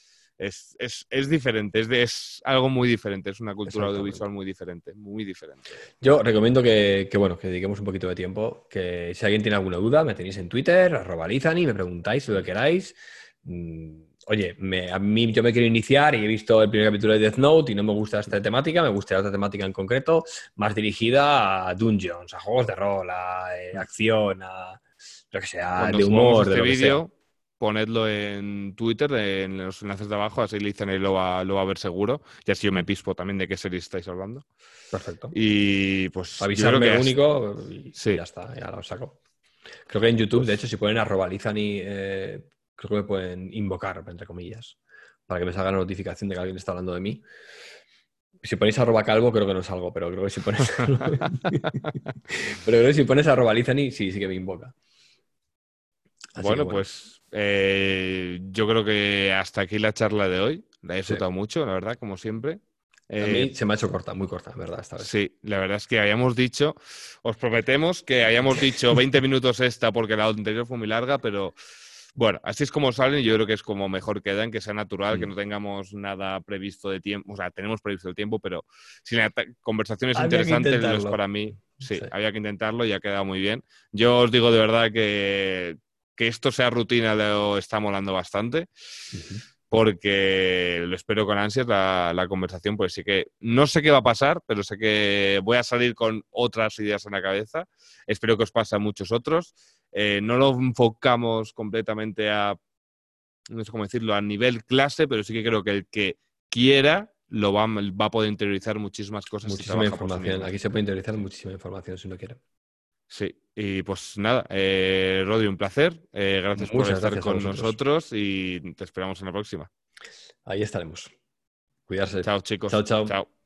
Es diferente, es algo muy diferente, es una cultura Exactamente. audiovisual muy diferente, muy diferente. Yo recomiendo bueno, que dediquemos un poquito de tiempo, que si alguien tiene alguna duda, me tenéis en Twitter, @Lizani, me preguntáis lo que queráis. Oye, a mí yo me quiero iniciar y he visto el primer capítulo de Death Note y no me gusta esta temática, me gustaría otra temática en concreto, más dirigida a dungeons, a juegos de rol, a acción, a lo que sea, Cuando de subamos humor, de este lo que sea. vídeo, ponedlo en Twitter, en los enlaces de abajo, así Lizane lo va a ver seguro. Y así yo me pispo también de qué serie estáis hablando. Perfecto. Y pues yo creo Avisarme que lo único y sí. ya está, ya lo saco. Creo que en YouTube, de hecho, Pues si ponen @Lizani, creo que me pueden invocar, entre comillas, para que me salga la notificación de que alguien está hablando de mí. Si ponéis @Calvo, creo que no salgo, pero creo que si pones pero creo que si pones @Lizani, sí que me invoca. Así que bueno, bueno, pues yo creo que hasta aquí la charla de hoy. La he sí. disfrutado mucho, la verdad, como siempre. A Eh, mí se me ha hecho corta, muy corta, ¿verdad? Esta vez. Sí, la verdad es que os prometemos que habíamos dicho 20 minutos esta porque la anterior fue muy larga, pero bueno, así es como salen y yo creo que es como mejor quedan, que sea natural, que Mm. no tengamos nada previsto de tiempo, o sea, tenemos previsto el tiempo, pero si la conversación es Había que interesante, lo es intentarlo. para mí, sí, Sí. había que intentarlo y ha quedado muy bien. Yo os digo de verdad que esto sea rutina lo está molando bastante Ujú. porque lo espero con ansias la conversación, pues sí que no sé qué va a pasar, pero sé que voy a salir con otras ideas en la cabeza. Espero que os pase a muchos otros. No lo enfocamos completamente no sé cómo decirlo, a nivel clase, pero sí que creo que el que quiera va a poder interiorizar muchísimas cosas si Muchísima trabaja por sí información. mismo. Aquí se puede interiorizar muchísima información si uno quiere. Sí, y pues nada, Rodri, un placer. Gracias por Muchas estar gracias a con vosotros. nosotros y te esperamos en la próxima. Ahí estaremos. Cuidarse. Chao, Chao, chicos. chao. Chao.